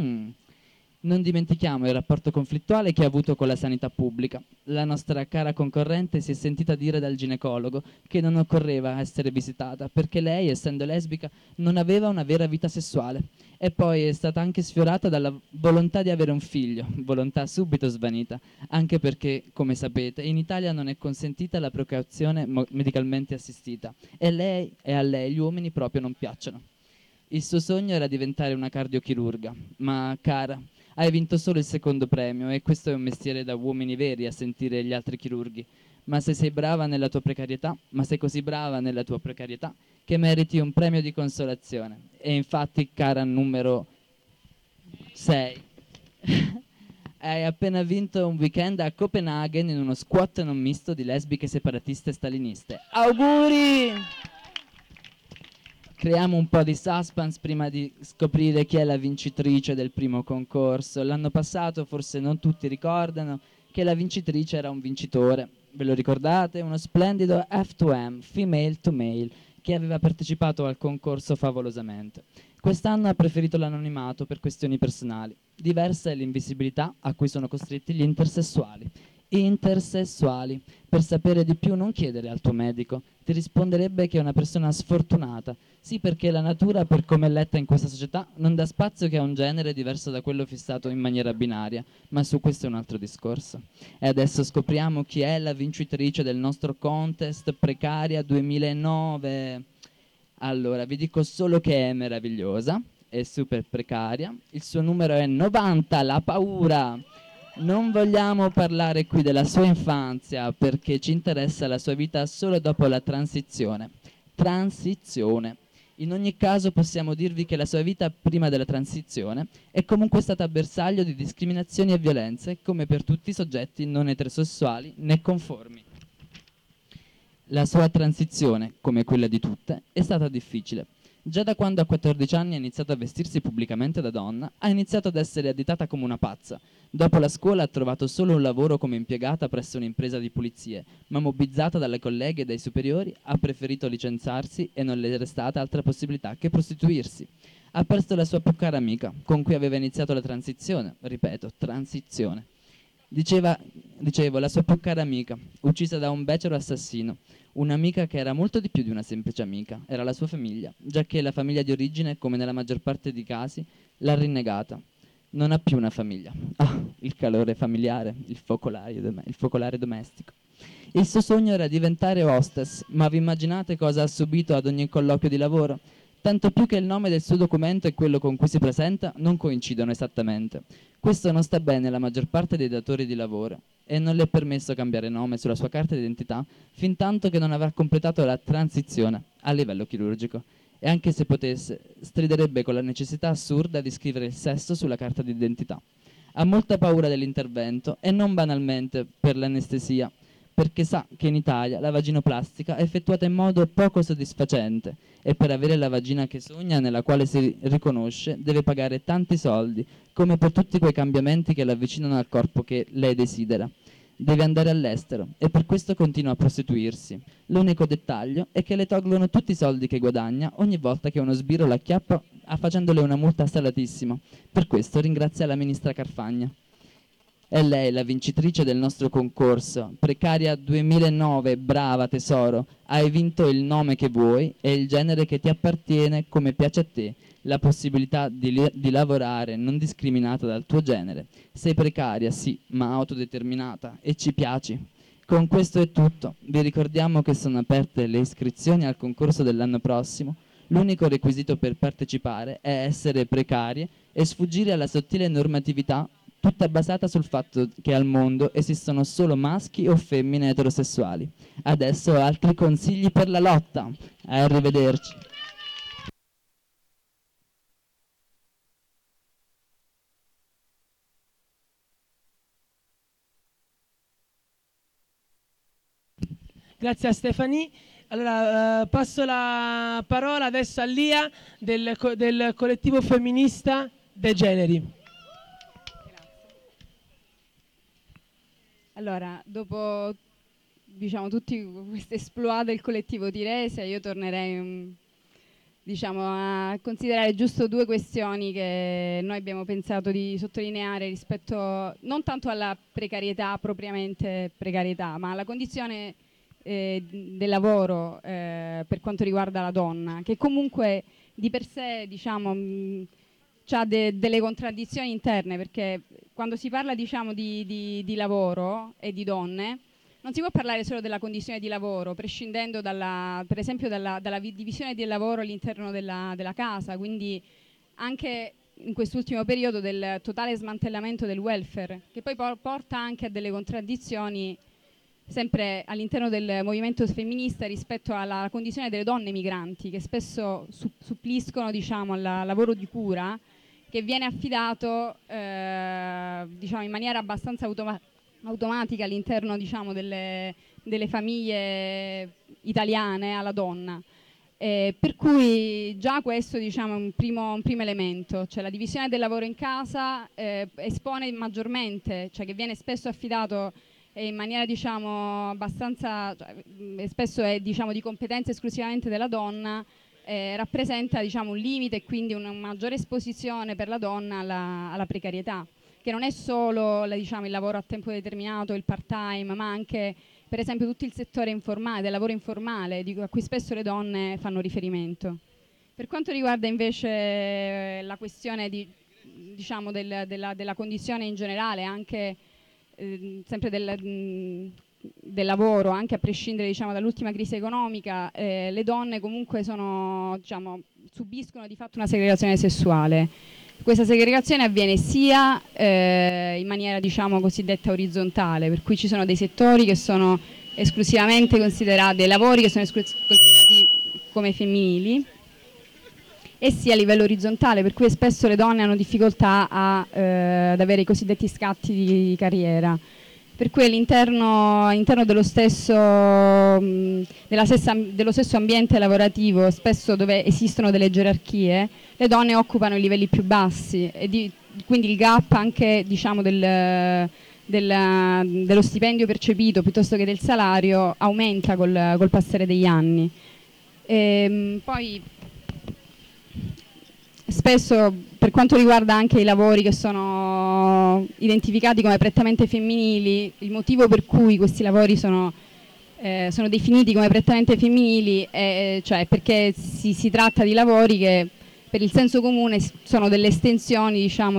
Non dimentichiamo il rapporto conflittuale che ha avuto con la sanità pubblica. La nostra cara concorrente si è sentita dire dal ginecologo che non occorreva essere visitata perché lei, essendo lesbica, non aveva una vera vita sessuale. E poi è stata anche sfiorata dalla volontà di avere un figlio, volontà subito svanita, anche perché, come sapete, in Italia non è consentita la procreazione medicalmente assistita e a lei gli uomini proprio non piacciono. Il suo sogno era diventare una cardiochirurga, ma cara, hai vinto solo il secondo premio e questo è un mestiere da uomini veri a sentire gli altri chirurghi. Ma se sei brava nella tua precarietà, ma sei così brava nella tua precarietà che meriti un premio di consolazione. E infatti, cara numero 6, hai appena vinto un weekend a Copenaghen in uno squat non misto di lesbiche separatiste staliniste. Auguri! Creiamo un po' di suspense prima di scoprire chi è la vincitrice del primo concorso. L'anno passato, forse non tutti ricordano, che la vincitrice era un vincitore. Ve lo ricordate? Uno splendido F2M, Female to Male, che aveva partecipato al concorso favolosamente. Quest'anno ha preferito l'anonimato per questioni personali. Diversa è l'invisibilità a cui sono costretti gli intersessuali. Intersessuali. Per sapere di più non chiedere al tuo medico. Ti risponderebbe che è una persona sfortunata. Sì, perché la natura, per come è letta in questa società, non dà spazio che a un genere diverso da quello fissato in maniera binaria, ma su questo è un altro discorso. E adesso scopriamo chi è la vincitrice del nostro contest Precaria 2009. Allora, vi dico solo che è meravigliosa, è super precaria, il suo numero è 90, la paura. Non vogliamo parlare qui della sua infanzia perché ci interessa la sua vita solo dopo la transizione. Transizione. In ogni caso possiamo dirvi che la sua vita prima della transizione è comunque stata bersaglio di discriminazioni e violenze, come per tutti i soggetti non eterosessuali né conformi. La sua transizione, come quella di tutte, è stata difficile. Già da quando a 14 anni ha iniziato a vestirsi pubblicamente da donna, ha iniziato ad essere additata come una pazza. Dopo la scuola ha trovato solo un lavoro come impiegata presso un'impresa di pulizie, ma mobbizzata dalle colleghe e dai superiori ha preferito licenziarsi e non le è restata altra possibilità che prostituirsi. Ha perso la sua più cara amica, con cui aveva iniziato la transizione, ripeto, transizione. Dicevo, la sua più cara amica, uccisa da un becero assassino, un'amica che era molto di più di una semplice amica, era la sua famiglia, giacché la famiglia di origine, come nella maggior parte dei casi, l'ha rinnegata. Non ha più una famiglia. Ah, il calore familiare, il focolare domestico. Il suo sogno era diventare hostess, ma vi immaginate cosa ha subito ad ogni colloquio di lavoro? Tanto più che il nome del suo documento e quello con cui si presenta non coincidono esattamente. Questo non sta bene alla maggior parte dei datori di lavoro e non le è permesso cambiare nome sulla sua carta d'identità fin tanto che non avrà completato la transizione a livello chirurgico. E anche se potesse, striderebbe con la necessità assurda di scrivere il sesso sulla carta d'identità. Ha molta paura dell'intervento e non banalmente per l'anestesia, perché sa che in Italia la vaginoplastica è effettuata in modo poco soddisfacente e per avere la vagina che sogna, nella quale si riconosce, deve pagare tanti soldi, come per tutti quei cambiamenti che l'avvicinano al corpo che lei desidera. Deve andare all'estero e per questo continua a prostituirsi. L'unico dettaglio è che le tolgono tutti i soldi che guadagna ogni volta che uno sbirro la acchiappa facendole una multa salatissima. Per questo ringrazia la ministra Carfagna. È lei la vincitrice del nostro concorso, Precaria 2009, brava tesoro, hai vinto il nome che vuoi e il genere che ti appartiene come piace a te, la possibilità di lavorare non discriminata dal tuo genere. Sei precaria, sì, ma autodeterminata e ci piaci. Con questo è tutto, vi ricordiamo che sono aperte le iscrizioni al concorso dell'anno prossimo. L'unico requisito per partecipare è essere precarie e sfuggire alla sottile normatività tutta basata sul fatto che al mondo esistono solo maschi o femmine eterosessuali. Adesso altri consigli per la lotta. Arrivederci. Grazie a Stefani. Allora, passo la parola adesso a Lia del collettivo femminista De Generi. Allora, dopo tutti questi esploit del collettivo Tiresia, io tornerei a considerare giusto due questioni che noi abbiamo pensato di sottolineare rispetto non tanto alla precarietà, propriamente precarietà, ma alla condizione del lavoro per quanto riguarda la donna, che comunque di per sé ha delle contraddizioni interne, perché quando si parla di lavoro e di donne non si può parlare solo della condizione di lavoro, prescindendo per esempio dalla divisione del lavoro all'interno della casa, quindi anche in quest'ultimo periodo del totale smantellamento del welfare, che poi porta anche a delle contraddizioni sempre all'interno del movimento femminista rispetto alla condizione delle donne migranti, che spesso suppliscono al lavoro di cura, che viene affidato diciamo in maniera abbastanza automatica all'interno, diciamo, delle famiglie italiane alla donna. Per cui già questo, diciamo, è un primo elemento, cioè la divisione del lavoro in casa espone maggiormente, cioè che viene spesso affidato in maniera, diciamo, abbastanza, cioè, spesso è, diciamo, di competenza esclusivamente della donna, rappresenta, diciamo, un limite e quindi una maggiore esposizione per la donna alla precarietà, che non è solo diciamo, il lavoro a tempo determinato, il part-time, ma anche per esempio tutto il settore informale, del lavoro informale, a cui spesso le donne fanno riferimento. Per quanto riguarda invece la questione diciamo, della condizione in generale, anche sempre del lavoro, anche a prescindere, diciamo, dall'ultima crisi economica, le donne comunque diciamo, subiscono di fatto una segregazione sessuale. Questa segregazione avviene sia in maniera, diciamo, cosiddetta orizzontale, per cui ci sono dei settori che sono esclusivamente considerati, dei lavori che sono considerati come femminili, e sia a livello orizzontale, per cui spesso le donne hanno difficoltà ad avere i cosiddetti scatti di carriera. Per cui all'interno dello stesso ambiente lavorativo, spesso dove esistono delle gerarchie, le donne occupano i livelli più bassi e quindi il gap anche, diciamo, dello stipendio percepito piuttosto che del salario aumenta col passare degli anni. Poi spesso, per quanto riguarda anche i lavori che sono identificati come prettamente femminili, il motivo per cui questi lavori sono definiti come prettamente femminili cioè perché si tratta di lavori che per il senso comune sono delle estensioni, diciamo,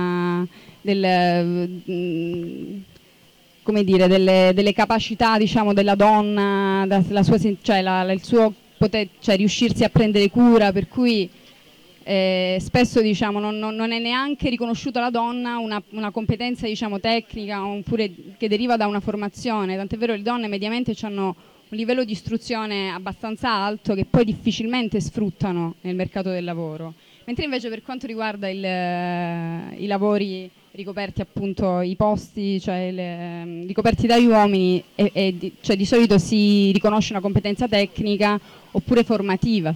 come dire, delle capacità, diciamo, della donna, il suo poter, cioè riuscirsi a prendere cura, per cui spesso, diciamo, non è neanche riconosciuta alla donna una competenza, diciamo, tecnica oppure che deriva da una formazione, tant'è vero che le donne mediamente hanno un livello di istruzione abbastanza alto che poi difficilmente sfruttano nel mercato del lavoro, mentre invece per quanto riguarda i lavori ricoperti, appunto, i posti, cioè ricoperti dagli uomini, cioè di solito si riconosce una competenza tecnica oppure formativa.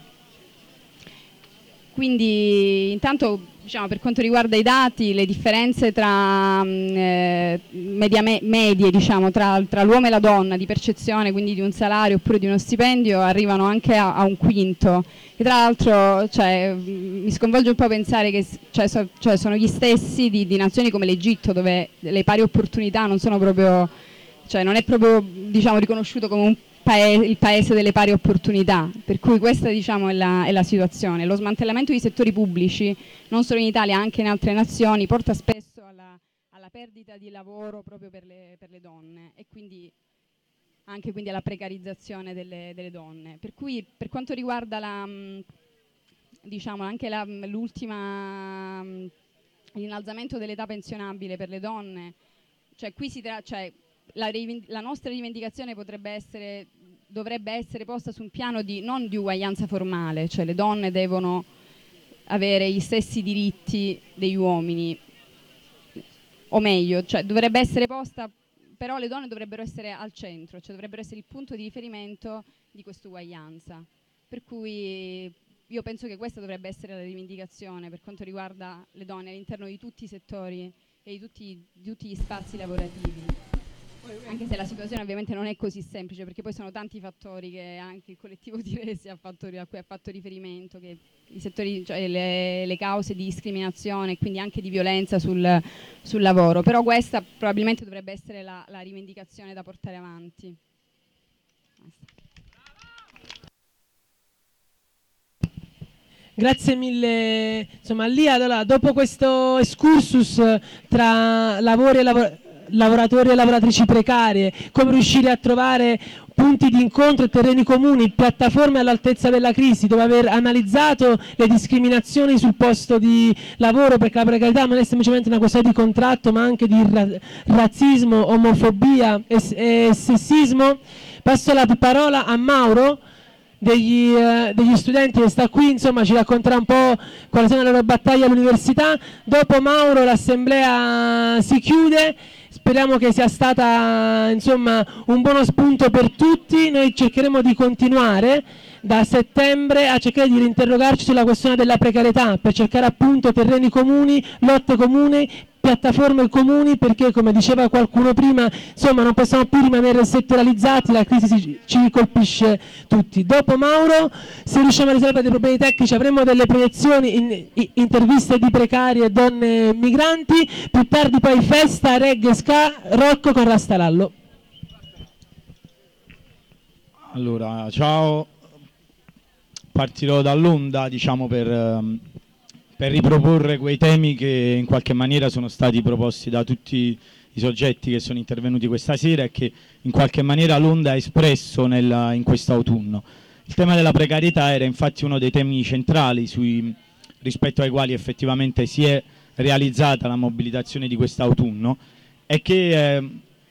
Quindi intanto, diciamo, per quanto riguarda i dati, le differenze tra medie, diciamo, tra l'uomo e la donna di percezione, quindi di un salario oppure di uno stipendio, arrivano anche a un quinto. E tra l'altro, cioè, mi sconvolge un po' pensare che sono gli stessi di nazioni come l'Egitto, dove le pari opportunità non sono proprio, cioè non è proprio, diciamo, riconosciuto come il paese delle pari opportunità, per cui questa, diciamo, è la situazione. Lo smantellamento di settori pubblici, non solo in Italia, anche in altre nazioni, porta spesso alla perdita di lavoro proprio per le donne e quindi anche alla precarizzazione delle donne. Per cui, per quanto riguarda diciamo, anche l'innalzamento dell'età pensionabile per le donne, cioè qui la nostra rivendicazione dovrebbe essere posta su un piano non di uguaglianza formale, cioè le donne devono avere gli stessi diritti degli uomini, o meglio, cioè dovrebbe essere posta, però le donne dovrebbero essere al centro, cioè dovrebbero essere il punto di riferimento di questa uguaglianza. Per cui io penso che questa dovrebbe essere la rivendicazione per quanto riguarda le donne all'interno di tutti i settori e di tutti gli spazi lavorativi. Anche se la situazione ovviamente non è così semplice, perché poi sono tanti fattori che anche il collettivo Tiresi a cui ha fatto riferimento, che i settori, cioè le cause di discriminazione e quindi anche di violenza sul lavoro, però questa probabilmente dovrebbe essere la rivendicazione da portare avanti. Grazie mille, insomma, Lia. Allora, dopo questo excursus tra lavoratori e lavoratrici precarie, come riuscire a trovare punti di incontro e terreni comuni, piattaforme all'altezza della crisi, dopo aver analizzato le discriminazioni sul posto di lavoro, perché la precarietà non è semplicemente una questione di contratto, ma anche di razzismo, omofobia e sessismo. Passo la parola a Mauro degli studenti che sta qui, insomma ci racconterà un po' quali sono le loro battaglie all'università. Dopo Mauro l'assemblea si chiude, speriamo che sia stata insomma un buono spunto per tutti. Noi cercheremo di continuare da settembre a cercare di rinterrogarci sulla questione della precarietà, per cercare appunto terreni comuni, lotte comuni, piattaforme comuni, perché come diceva qualcuno prima, insomma non possiamo più rimanere settorializzati, la crisi ci colpisce tutti. Dopo Mauro, se riusciamo a risolvere dei problemi tecnici, avremo delle proiezioni, interviste di precari e donne migranti, più tardi poi festa, reggae, ska, rock con Rastalallo. Allora, ciao, partirò dall'onda, diciamo, per riproporre quei temi che in qualche maniera sono stati proposti da tutti i soggetti che sono intervenuti questa sera e che in qualche maniera l'onda ha espresso in quest'autunno. Il tema della precarietà era infatti uno dei temi centrali rispetto ai quali effettivamente si è realizzata la mobilitazione di quest'autunno e che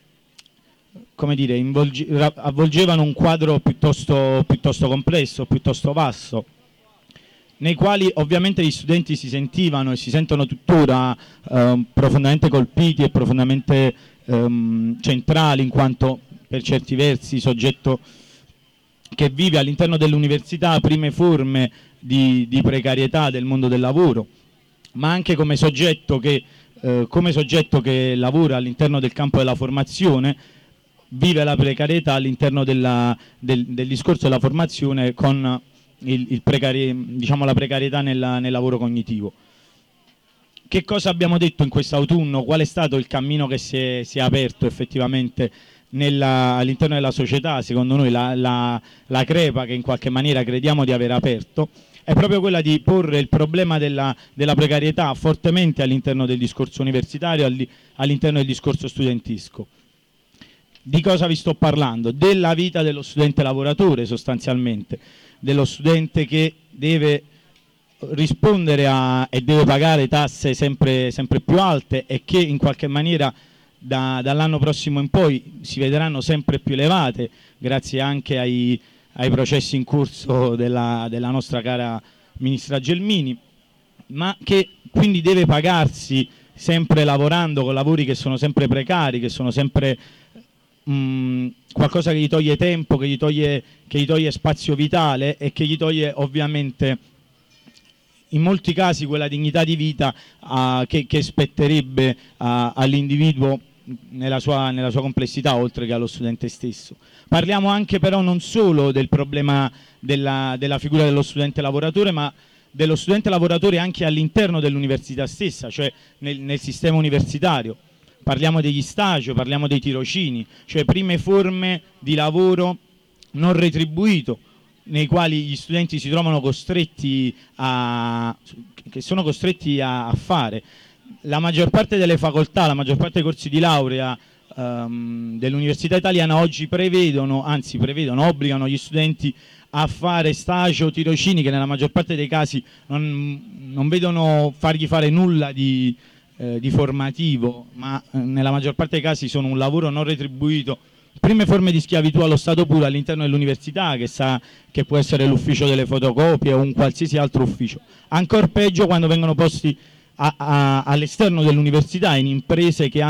come dire, avvolgevano un quadro piuttosto complesso, piuttosto vasto, nei quali ovviamente gli studenti si sentivano e si sentono tuttora profondamente colpiti e profondamente centrali, in quanto per certi versi soggetto che vive all'interno dell'università prime forme di precarietà del mondo del lavoro, ma anche come soggetto che lavora all'interno del campo della formazione, vive la precarietà all'interno del discorso della formazione con diciamo la precarietà nel lavoro cognitivo. Che cosa abbiamo detto in quest'autunno? Qual è stato il cammino che si è aperto effettivamente all'interno della società? Secondo noi la crepa che in qualche maniera crediamo di aver aperto è proprio quella di porre il problema della precarietà fortemente all'interno del discorso universitario, all'interno del discorso studentesco. Di cosa vi sto parlando? Della vita dello studente lavoratore, sostanzialmente, dello studente che deve rispondere e deve pagare tasse sempre più alte e che in qualche maniera dall'anno prossimo in poi si vedranno sempre più elevate, grazie anche ai processi in corso della nostra cara ministra Gelmini, ma che quindi deve pagarsi sempre lavorando con lavori che sono sempre precari, che sono sempre qualcosa che gli toglie tempo, che gli toglie spazio vitale e che gli toglie ovviamente in molti casi quella dignità di vita che spetterebbe all'individuo nella sua complessità, oltre che allo studente stesso. Parliamo anche però non solo del problema della figura dello studente lavoratore, ma dello studente lavoratore anche all'interno dell'università stessa, cioè nel sistema universitario. Parliamo degli stage, parliamo dei tirocini, cioè prime forme di lavoro non retribuito, nei quali gli studenti si trovano costretti a fare. La maggior parte delle facoltà, la maggior parte dei corsi di laurea dell'università italiana oggi obbligano gli studenti a fare stage o tirocini che nella maggior parte dei casi non vedono fargli fare nulla di formativo, ma nella maggior parte dei casi sono un lavoro non retribuito, prime forme di schiavitù allo stato puro all'interno dell'università, che può essere l'ufficio delle fotocopie o un qualsiasi altro ufficio. Ancor peggio quando vengono posti all'esterno dell'università, in imprese che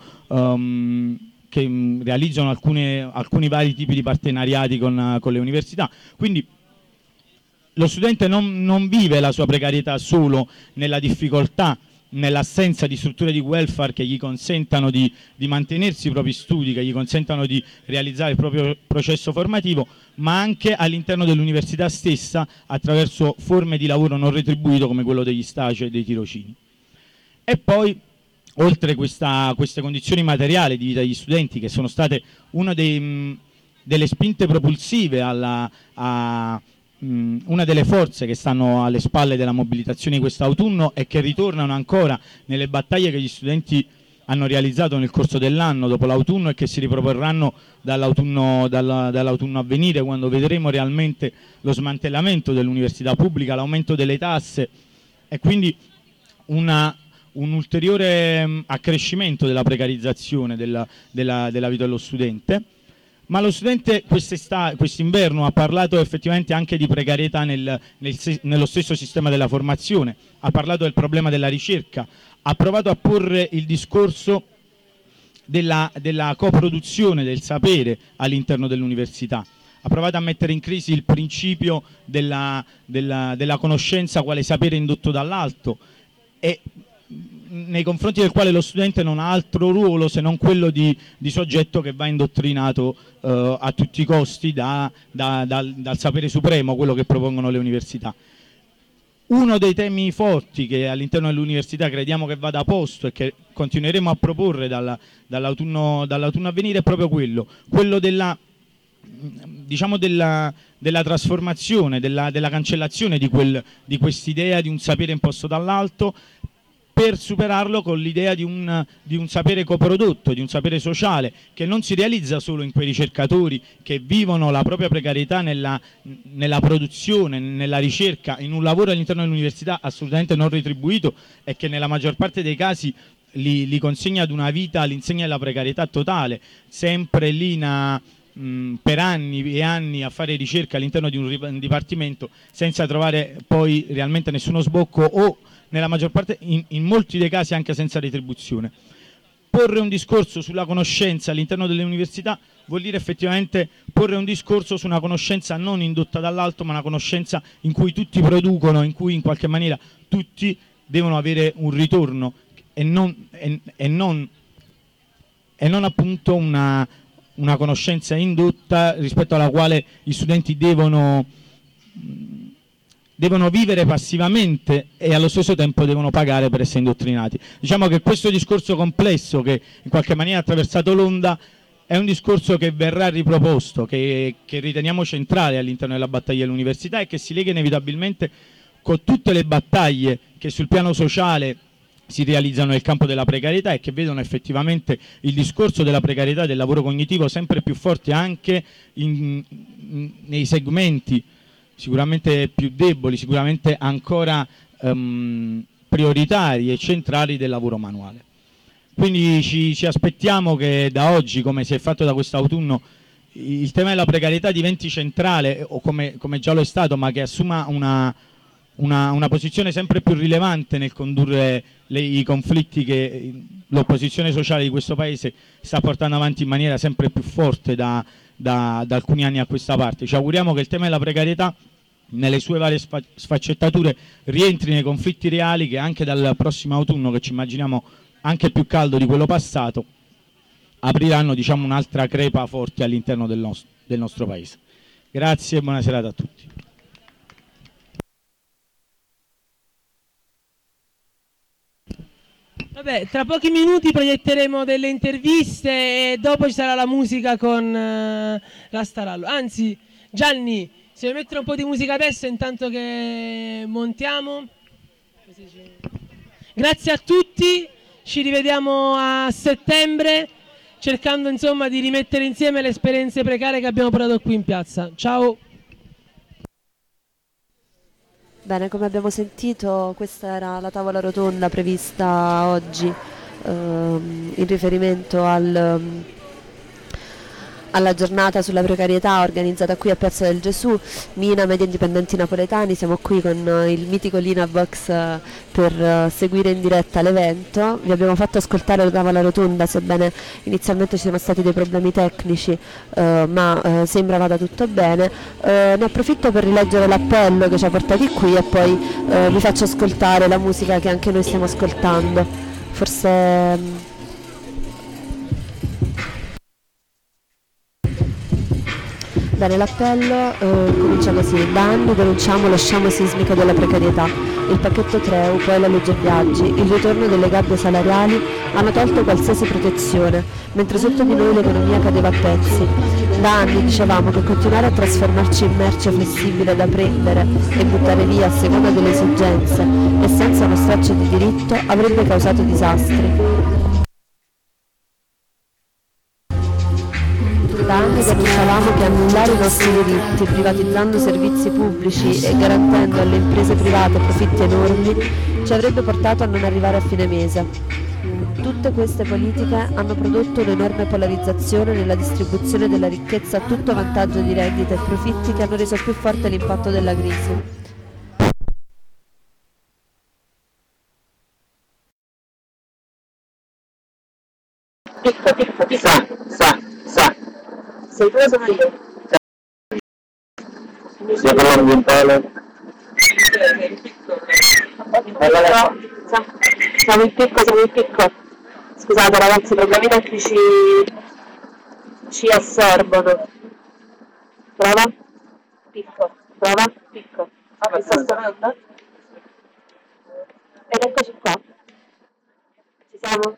realizzano alcuni vari tipi di partenariati con le università. Quindi lo studente non vive la sua precarietà solo nella difficoltà, nell'assenza di strutture di welfare che gli consentano di mantenersi i propri studi, che gli consentano di realizzare il proprio processo formativo, ma anche all'interno dell'università stessa attraverso forme di lavoro non retribuito come quello degli stage e dei tirocini. E poi, oltre queste condizioni materiali di vita degli studenti, che sono state una delle spinte propulsive una delle forze che stanno alle spalle della mobilitazione di quest'autunno e che ritornano ancora nelle battaglie che gli studenti hanno realizzato nel corso dell'anno dopo l'autunno e che si riproporranno dall'autunno a venire, quando vedremo realmente lo smantellamento dell'università pubblica, l'aumento delle tasse e quindi un ulteriore accrescimento della precarizzazione della vita dello studente. Ma lo studente quest'inverno ha parlato effettivamente anche di precarietà nello stesso sistema della formazione, ha parlato del problema della ricerca, ha provato a porre il discorso della coproduzione del sapere all'interno dell'università, ha provato a mettere in crisi il principio della conoscenza quale sapere indotto dall'alto, e nei confronti del quale lo studente non ha altro ruolo se non quello di soggetto che va indottrinato a tutti i costi dal sapere supremo, quello che propongono le università. Uno dei temi forti che all'interno dell'università crediamo che vada a posto e che continueremo a proporre dall'autunno a venire è proprio quello della trasformazione, della cancellazione di quest'idea di un sapere imposto dall'alto, per superarlo con l'idea di un sapere coprodotto, di un sapere sociale, che non si realizza solo in quei ricercatori che vivono la propria precarietà nella produzione, nella ricerca, in un lavoro all'interno dell'università assolutamente non retribuito e che nella maggior parte dei casi li consegna ad una vita all'insegna della precarietà totale, sempre lì per anni e anni a fare ricerca all'interno di un dipartimento senza trovare poi realmente nessuno sbocco, o nella maggior parte, in molti dei casi, anche senza retribuzione. Porre un discorso sulla conoscenza all'interno delle università vuol dire effettivamente porre un discorso su una conoscenza non indotta dall'alto, ma una conoscenza in cui tutti producono, in cui in qualche maniera tutti devono avere un ritorno e non appunto una conoscenza indotta rispetto alla quale gli studenti devono vivere passivamente e allo stesso tempo devono pagare per essere indottrinati. Diciamo che questo discorso complesso, che in qualche maniera ha attraversato l'onda, è un discorso che verrà riproposto, che riteniamo centrale all'interno della battaglia dell'università e che si lega inevitabilmente con tutte le battaglie che sul piano sociale si realizzano nel campo della precarietà e che vedono effettivamente il discorso della precarietà e del lavoro cognitivo sempre più forte anche nei segmenti sicuramente più deboli, sicuramente ancora prioritari e centrali del lavoro manuale. Quindi ci aspettiamo che da oggi, come si è fatto da quest'autunno, il tema della precarietà diventi centrale, o come già lo è stato, ma che assuma una posizione sempre più rilevante nel condurre i conflitti che l'opposizione sociale di questo Paese sta portando avanti in maniera sempre più forte da alcuni anni a questa parte. Ci auguriamo che il tema della precarietà nelle sue varie sfaccettature rientri nei conflitti reali che anche dal prossimo autunno, che ci immaginiamo anche più caldo di quello passato, apriranno un'altra crepa forte all'interno del nostro Paese. Grazie e buona serata a tutti. Vabbè, tra pochi minuti proietteremo delle interviste e dopo ci sarà la musica con la Starallo. Anzi, Gianni, se vuoi mettere un po' di musica adesso intanto che montiamo. Grazie a tutti, ci rivediamo a settembre cercando insomma di rimettere insieme le esperienze precarie che abbiamo portato qui in piazza. Ciao! Bene, come abbiamo sentito, questa era la tavola rotonda prevista oggi in riferimento alla giornata sulla precarietà organizzata qui a Piazza del Gesù. Mina, Media Indipendenti Napoletani, siamo qui con il mitico Lina Box per seguire in diretta l'evento. Vi abbiamo fatto ascoltare la tavola rotonda, sebbene inizialmente ci siano stati dei problemi tecnici, ma sembra vada tutto bene. Ne approfitto per rileggere l'appello che ci ha portati qui e poi vi faccio ascoltare la musica che anche noi stiamo ascoltando. Forse... Bene, l'appello comincia così: da anni denunciamo lo sciame sismico della precarietà, il pacchetto Treu, poi la legge Biagi, il ritorno delle gabbie salariali hanno tolto qualsiasi protezione, mentre sotto di noi l'economia cadeva a pezzi. Da anni dicevamo che continuare a trasformarci in merce flessibile da prendere e buttare via a seconda delle esigenze e senza uno straccio di diritto avrebbe causato disastri. Da anni denunciavamo che annullare i nostri diritti, privatizzando servizi pubblici e garantendo alle imprese private profitti enormi, ci avrebbe portato a non arrivare a fine mese. Tutte queste politiche hanno prodotto un'enorme polarizzazione nella distribuzione della ricchezza a tutto vantaggio di redditi e profitti che hanno reso più forte l'impatto della crisi. Sei tu o sono io? Sia per l'ambientale. Siamo in picco, siamo in picco. Scusate ragazzi, i problemi tecnici ci assorbono. Prova? Picco. Prova? Picco. Mi sta suonando? Ed eccoci qua. Ci siamo?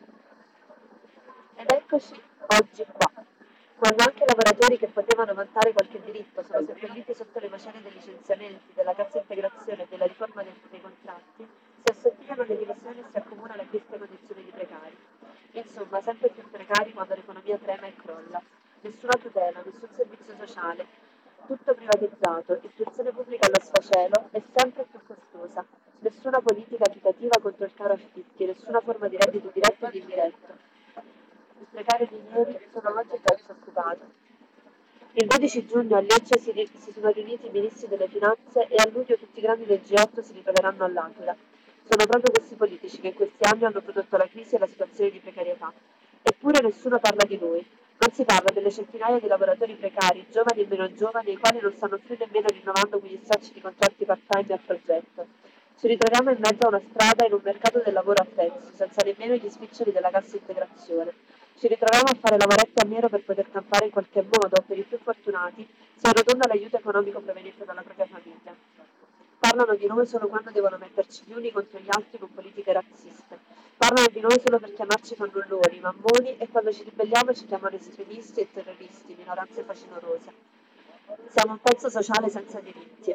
Ed eccoci oggi qua. Quando anche lavoratori che potevano vantare qualche diritto sono seppelliti sotto le macerie dei licenziamenti, della cassa integrazione e della riforma dei contratti, si assottigliano le divisioni e si accumula la triste condizione di precari. Insomma, sempre più precari quando l'economia trema e crolla. Nessuna tutela, nessun servizio sociale, tutto privatizzato, istruzione pubblica allo sfacelo e sempre più costosa. Nessuna politica abitativa contro il caro affitti, nessuna forma di reddito diretto ed indiretto. Il precario di ieri sono oggi già disoccupati. Il 12 giugno a Lecce si sono riuniti i ministri delle finanze e a luglio tutti i grandi del G8 si ritroveranno all'Aquila. Sono proprio questi politici che in questi anni hanno prodotto la crisi e la situazione di precarietà. Eppure nessuno parla di noi. Non si parla delle centinaia di lavoratori precari, giovani e meno giovani, ai quali non stanno più nemmeno rinnovando quegli stracci di contratti part-time a progetto. Ci ritroviamo in mezzo a una strada in un mercato del lavoro a pezzi, senza nemmeno gli spiccioli della cassa integrazione. Ci ritroviamo a fare lavoretti a nero per poter campare in qualche modo, per i più fortunati, si arrotonda l'aiuto economico proveniente dalla propria famiglia. Parlano di noi solo quando devono metterci gli uni contro gli altri con politiche razziste. Parlano di noi solo per chiamarci fannulloni, mammoni e quando ci ribelliamo ci chiamano estremisti e terroristi, minoranze facinorose. Siamo un pezzo sociale senza diritti,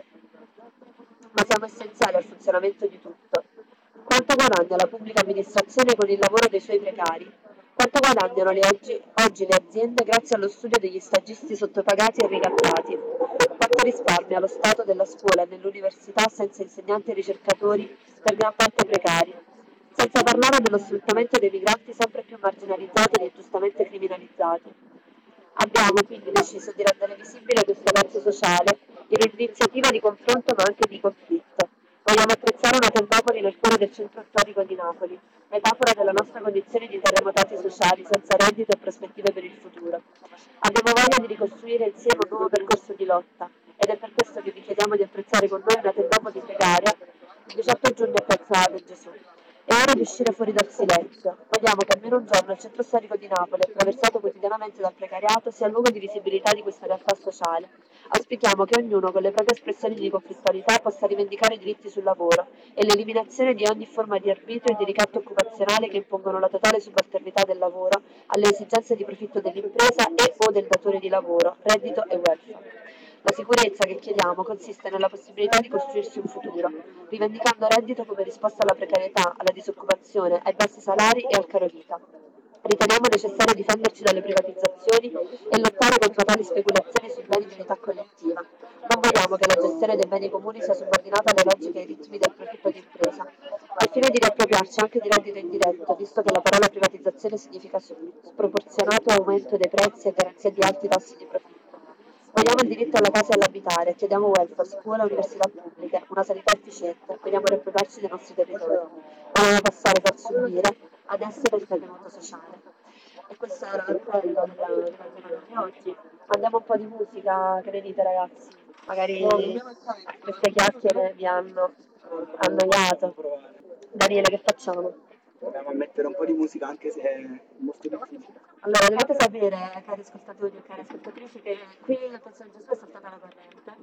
ma siamo essenziali al funzionamento di tutto. Quanto guadagna la pubblica amministrazione con il lavoro dei suoi precari? Quanto guadagnano oggi le aziende grazie allo studio degli stagisti sottopagati e ricattati? Quanto risparmia lo Stato della scuola e dell'università senza insegnanti e ricercatori, per gran parte precari? Senza parlare dello sfruttamento dei migranti sempre più marginalizzati ed ingiustamente criminalizzati. Abbiamo quindi deciso di rendere visibile questo avanzo sociale in un'iniziativa di confronto ma anche di conflitto. Vogliamo attrezzare una tendopoli nel cuore del centro storico di Napoli, metafora della nostra condizione di terremotati sociali, senza reddito e prospettive per il futuro. Abbiamo voglia di ricostruire insieme un nuovo percorso di lotta ed è per questo che vi chiediamo di attrezzare con noi una tendopoli precaria il 18 giugno a Piazza del Gesù. È ora di uscire fuori dal silenzio. Vogliamo che almeno un giorno il centro storico di Napoli, attraversato quotidianamente dal precariato, sia luogo di visibilità di questa realtà sociale. Auspichiamo che ognuno, con le proprie espressioni di conflittualità, possa rivendicare i diritti sul lavoro e l'eliminazione di ogni forma di arbitrio e di ricatto occupazionale che impongono la totale subalternità del lavoro alle esigenze di profitto dell'impresa e o del datore di lavoro, reddito e welfare. La sicurezza che chiediamo consiste nella possibilità di costruirsi un futuro, rivendicando reddito come risposta alla precarietà, alla disoccupazione, ai bassi salari e al caro vita. Riteniamo necessario difenderci dalle privatizzazioni e lottare contro tali speculazioni sui beni di unità collettiva. Non vogliamo che la gestione dei beni comuni sia subordinata alle logiche e ai ritmi del profitto di impresa, al fine di riappropriarci anche di reddito indiretto, visto che la parola privatizzazione significa sproporzionato aumento dei prezzi e garanzia di alti tassi di profitto. Vogliamo il diritto alla casa e all'abitare, chiediamo welfare, scuola, università pubbliche, una sanità efficiente, vogliamo riappropriarci dei nostri territori. Vogliamo passare dal subire ad essere il tenuto sociale. E questo era l'appello della giornata di oggi. Andiamo un po' di musica, che ne dite ragazzi? Magari queste chiacchiere vi hanno annoiato. Daniele, che facciamo? Proviamo a mettere un po' di musica anche se è molto difficile. Allora, dovete sapere, cari ascoltatori e cari ascoltatrici, che qui a Piazza del Gesù è saltata la corrente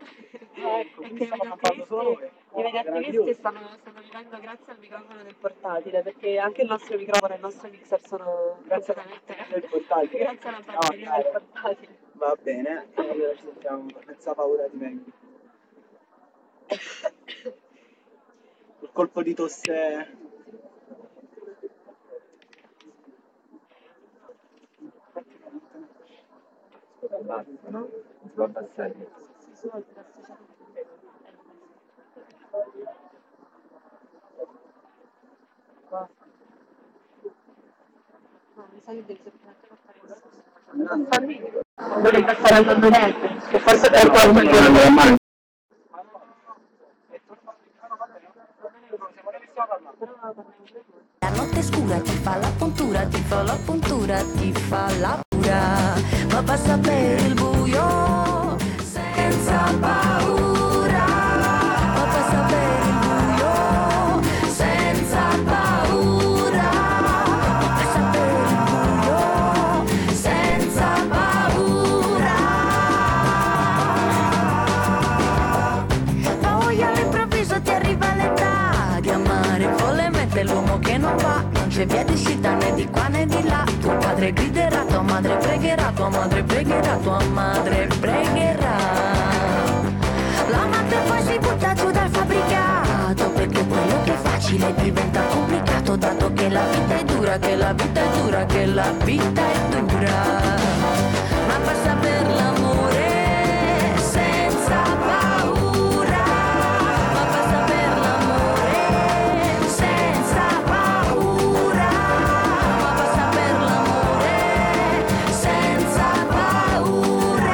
e che i videoattivisti stanno vivendo grazie al microfono del portatile, perché anche il nostro microfono e il nostro mixer sono completamente grazie alla batteria del portatile. Va bene, allora ci sentiamo senza paura di meglio. Il colpo di tosse. Basta, no? Si può abbassare. Si può abbassare. Non sta parlando niente, che forse per quanto la notte scura ti fa la puntura, ti fa la puntura, ti fa la pura, ma passa per il buio senza paura, ma passa per il buio senza paura, ma passa per il buio senza paura. Poi all'improvviso ti arriva l'età di amare follemente l'uomo che non va, non c'è via di uscita né di qua né di là. Tuo padre griderà, tua madre pregherà, tua madre pregherà, tua madre pregherà. L'amante poi si butta giù dal fabbricato, perché quello che è facile diventa complicato, dato che la vita è dura, che la vita è dura, che la vita è dura. Ma passa per l'amore senza paura, ma passa per l'amore senza paura, ma passa per l'amore senza paura.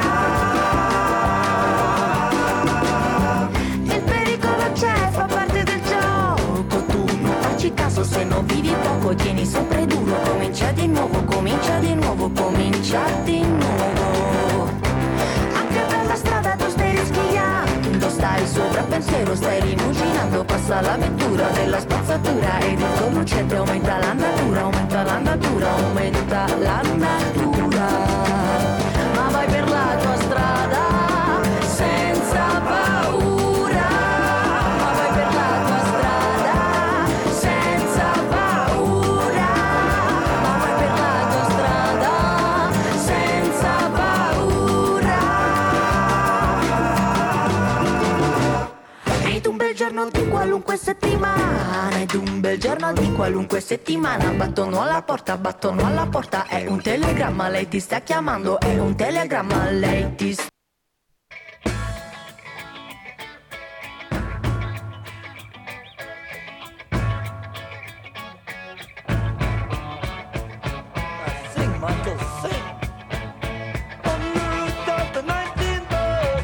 Il pericolo c'è, fa parte del gioco, tu non facci caso se non vivi poco, tieni sempre duro, comincia di nuovo, comincia di nuovo, comincia di nuovo. Anche per la strada tu stai rischiando, stai sopra pensiero, stai rimuginando, passa l'avventura della spazzatura ed il tuo lucente aumenta l'andatura, aumenta l'andatura, aumenta l'andatura. Ma vai per la tua strada senza paura, ma vai per la tua strada senza paura, ma vai per la tua strada senza paura. Ed un bel giorno di qualunque settimana, ed un bel giorno di qualunque settimana, battono alla porta, è un telegramma, lei ti sta chiamando, è un telegramma, lei ti sta... Sing, Michael, sing. On the roof of the 19th bird.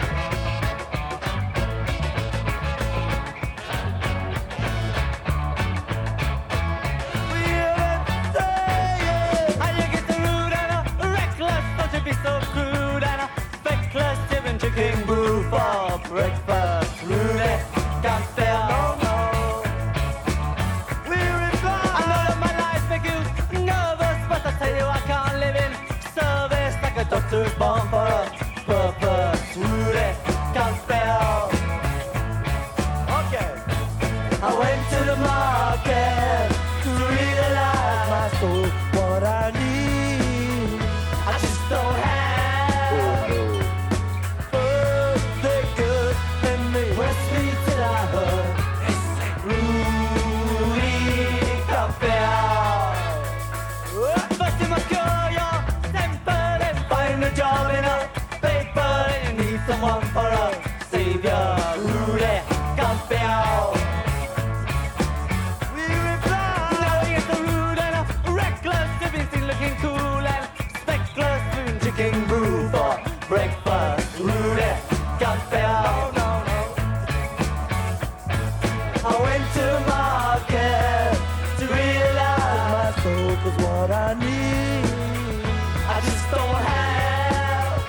We hear it say, how you get the rude and a reckless, don't you be so crude and a feckless, you've been drinking brew for breakfast. Rudy, can't fail, no, no. We reply, I know that my life make you nervous, but I tell you I can't live in service like a doctor's born for a purpose. Rudy, can't fail. Okay. I went to the market to realize my soul, what I need. I just don't have. They could let me rest me till I heard. Rudy, can't fail. First you must cure your temper, then find a job in a paper, and you need someone for a savior. Rudy, can't fail. We reply, now you get the rude and a reckless, you've been still looking cool and speckless, been drinking brew for breakfast. Rudy, can't fail. No, no, no. I went to market to realize my soul was what I need. I just don't have.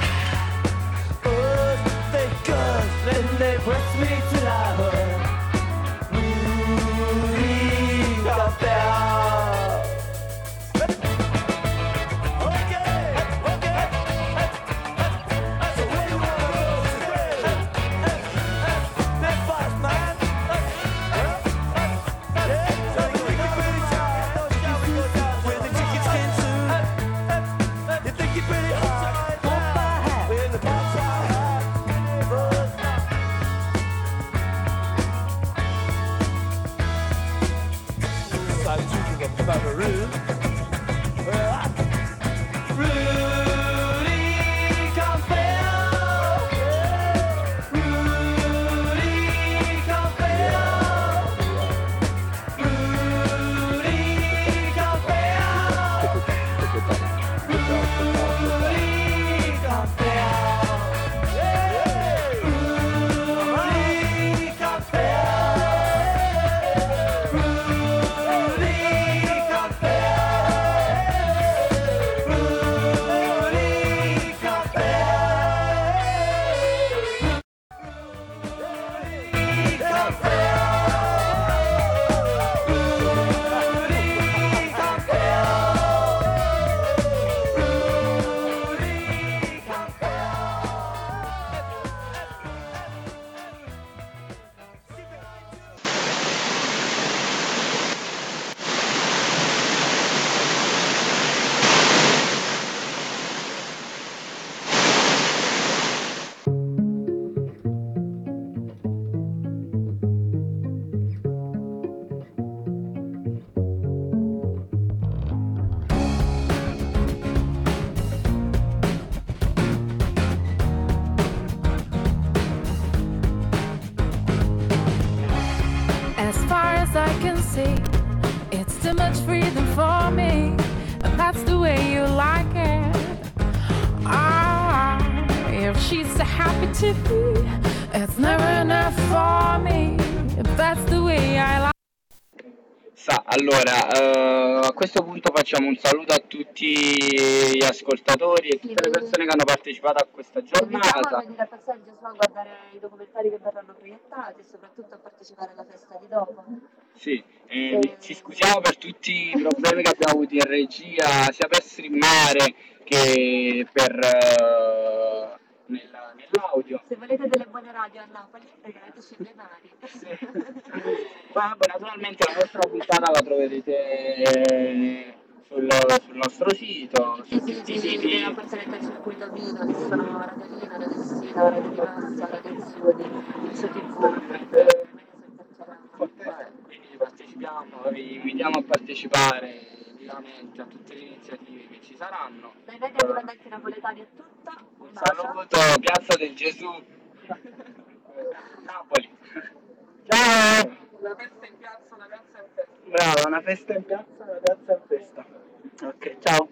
Oh, they could, then they press me till I heard. Rudy, got there. Okay, okay. So where you wanna go today? That fast, man. So we can pretty tight. Where the tickets can soon. You think you're pretty see. It's too much freedom for me, and that's the way you like it. Ah, if she's so happy to be, it's never enough for me, if that's the way I like. Allora, a questo punto facciamo un saluto a tutti gli ascoltatori e tutte le persone che hanno partecipato a questa giornata. Invitiamo a venire a Piazza del Gesù a guardare i documentari che verranno proiettati e soprattutto a partecipare alla festa di dopo. Sì, ci scusiamo per tutti i problemi che abbiamo avuto in regia, sia per streamare che per nell'audio. Se volete delle buone radio a Napoli, regalateci le mani. Poi naturalmente la nostra puntata la troverete sul nostro sito, su tutti i siti appartenenti al circuito Vino, che sono Radio Lina, Radio Sina, Radio Rimassa, Radio Zuni, Izzo TV, quindi partecipiamo, vi invitiamo a partecipare vivamente a tutte le iniziative che ci saranno. Dai media dipendenti napoletani è tutto. Un saluto, Piazza del Gesù, Napoli. Ciao! Una festa in piazza, una piazza in festa. Brava, una festa in piazza, una piazza in festa. Ok, ciao.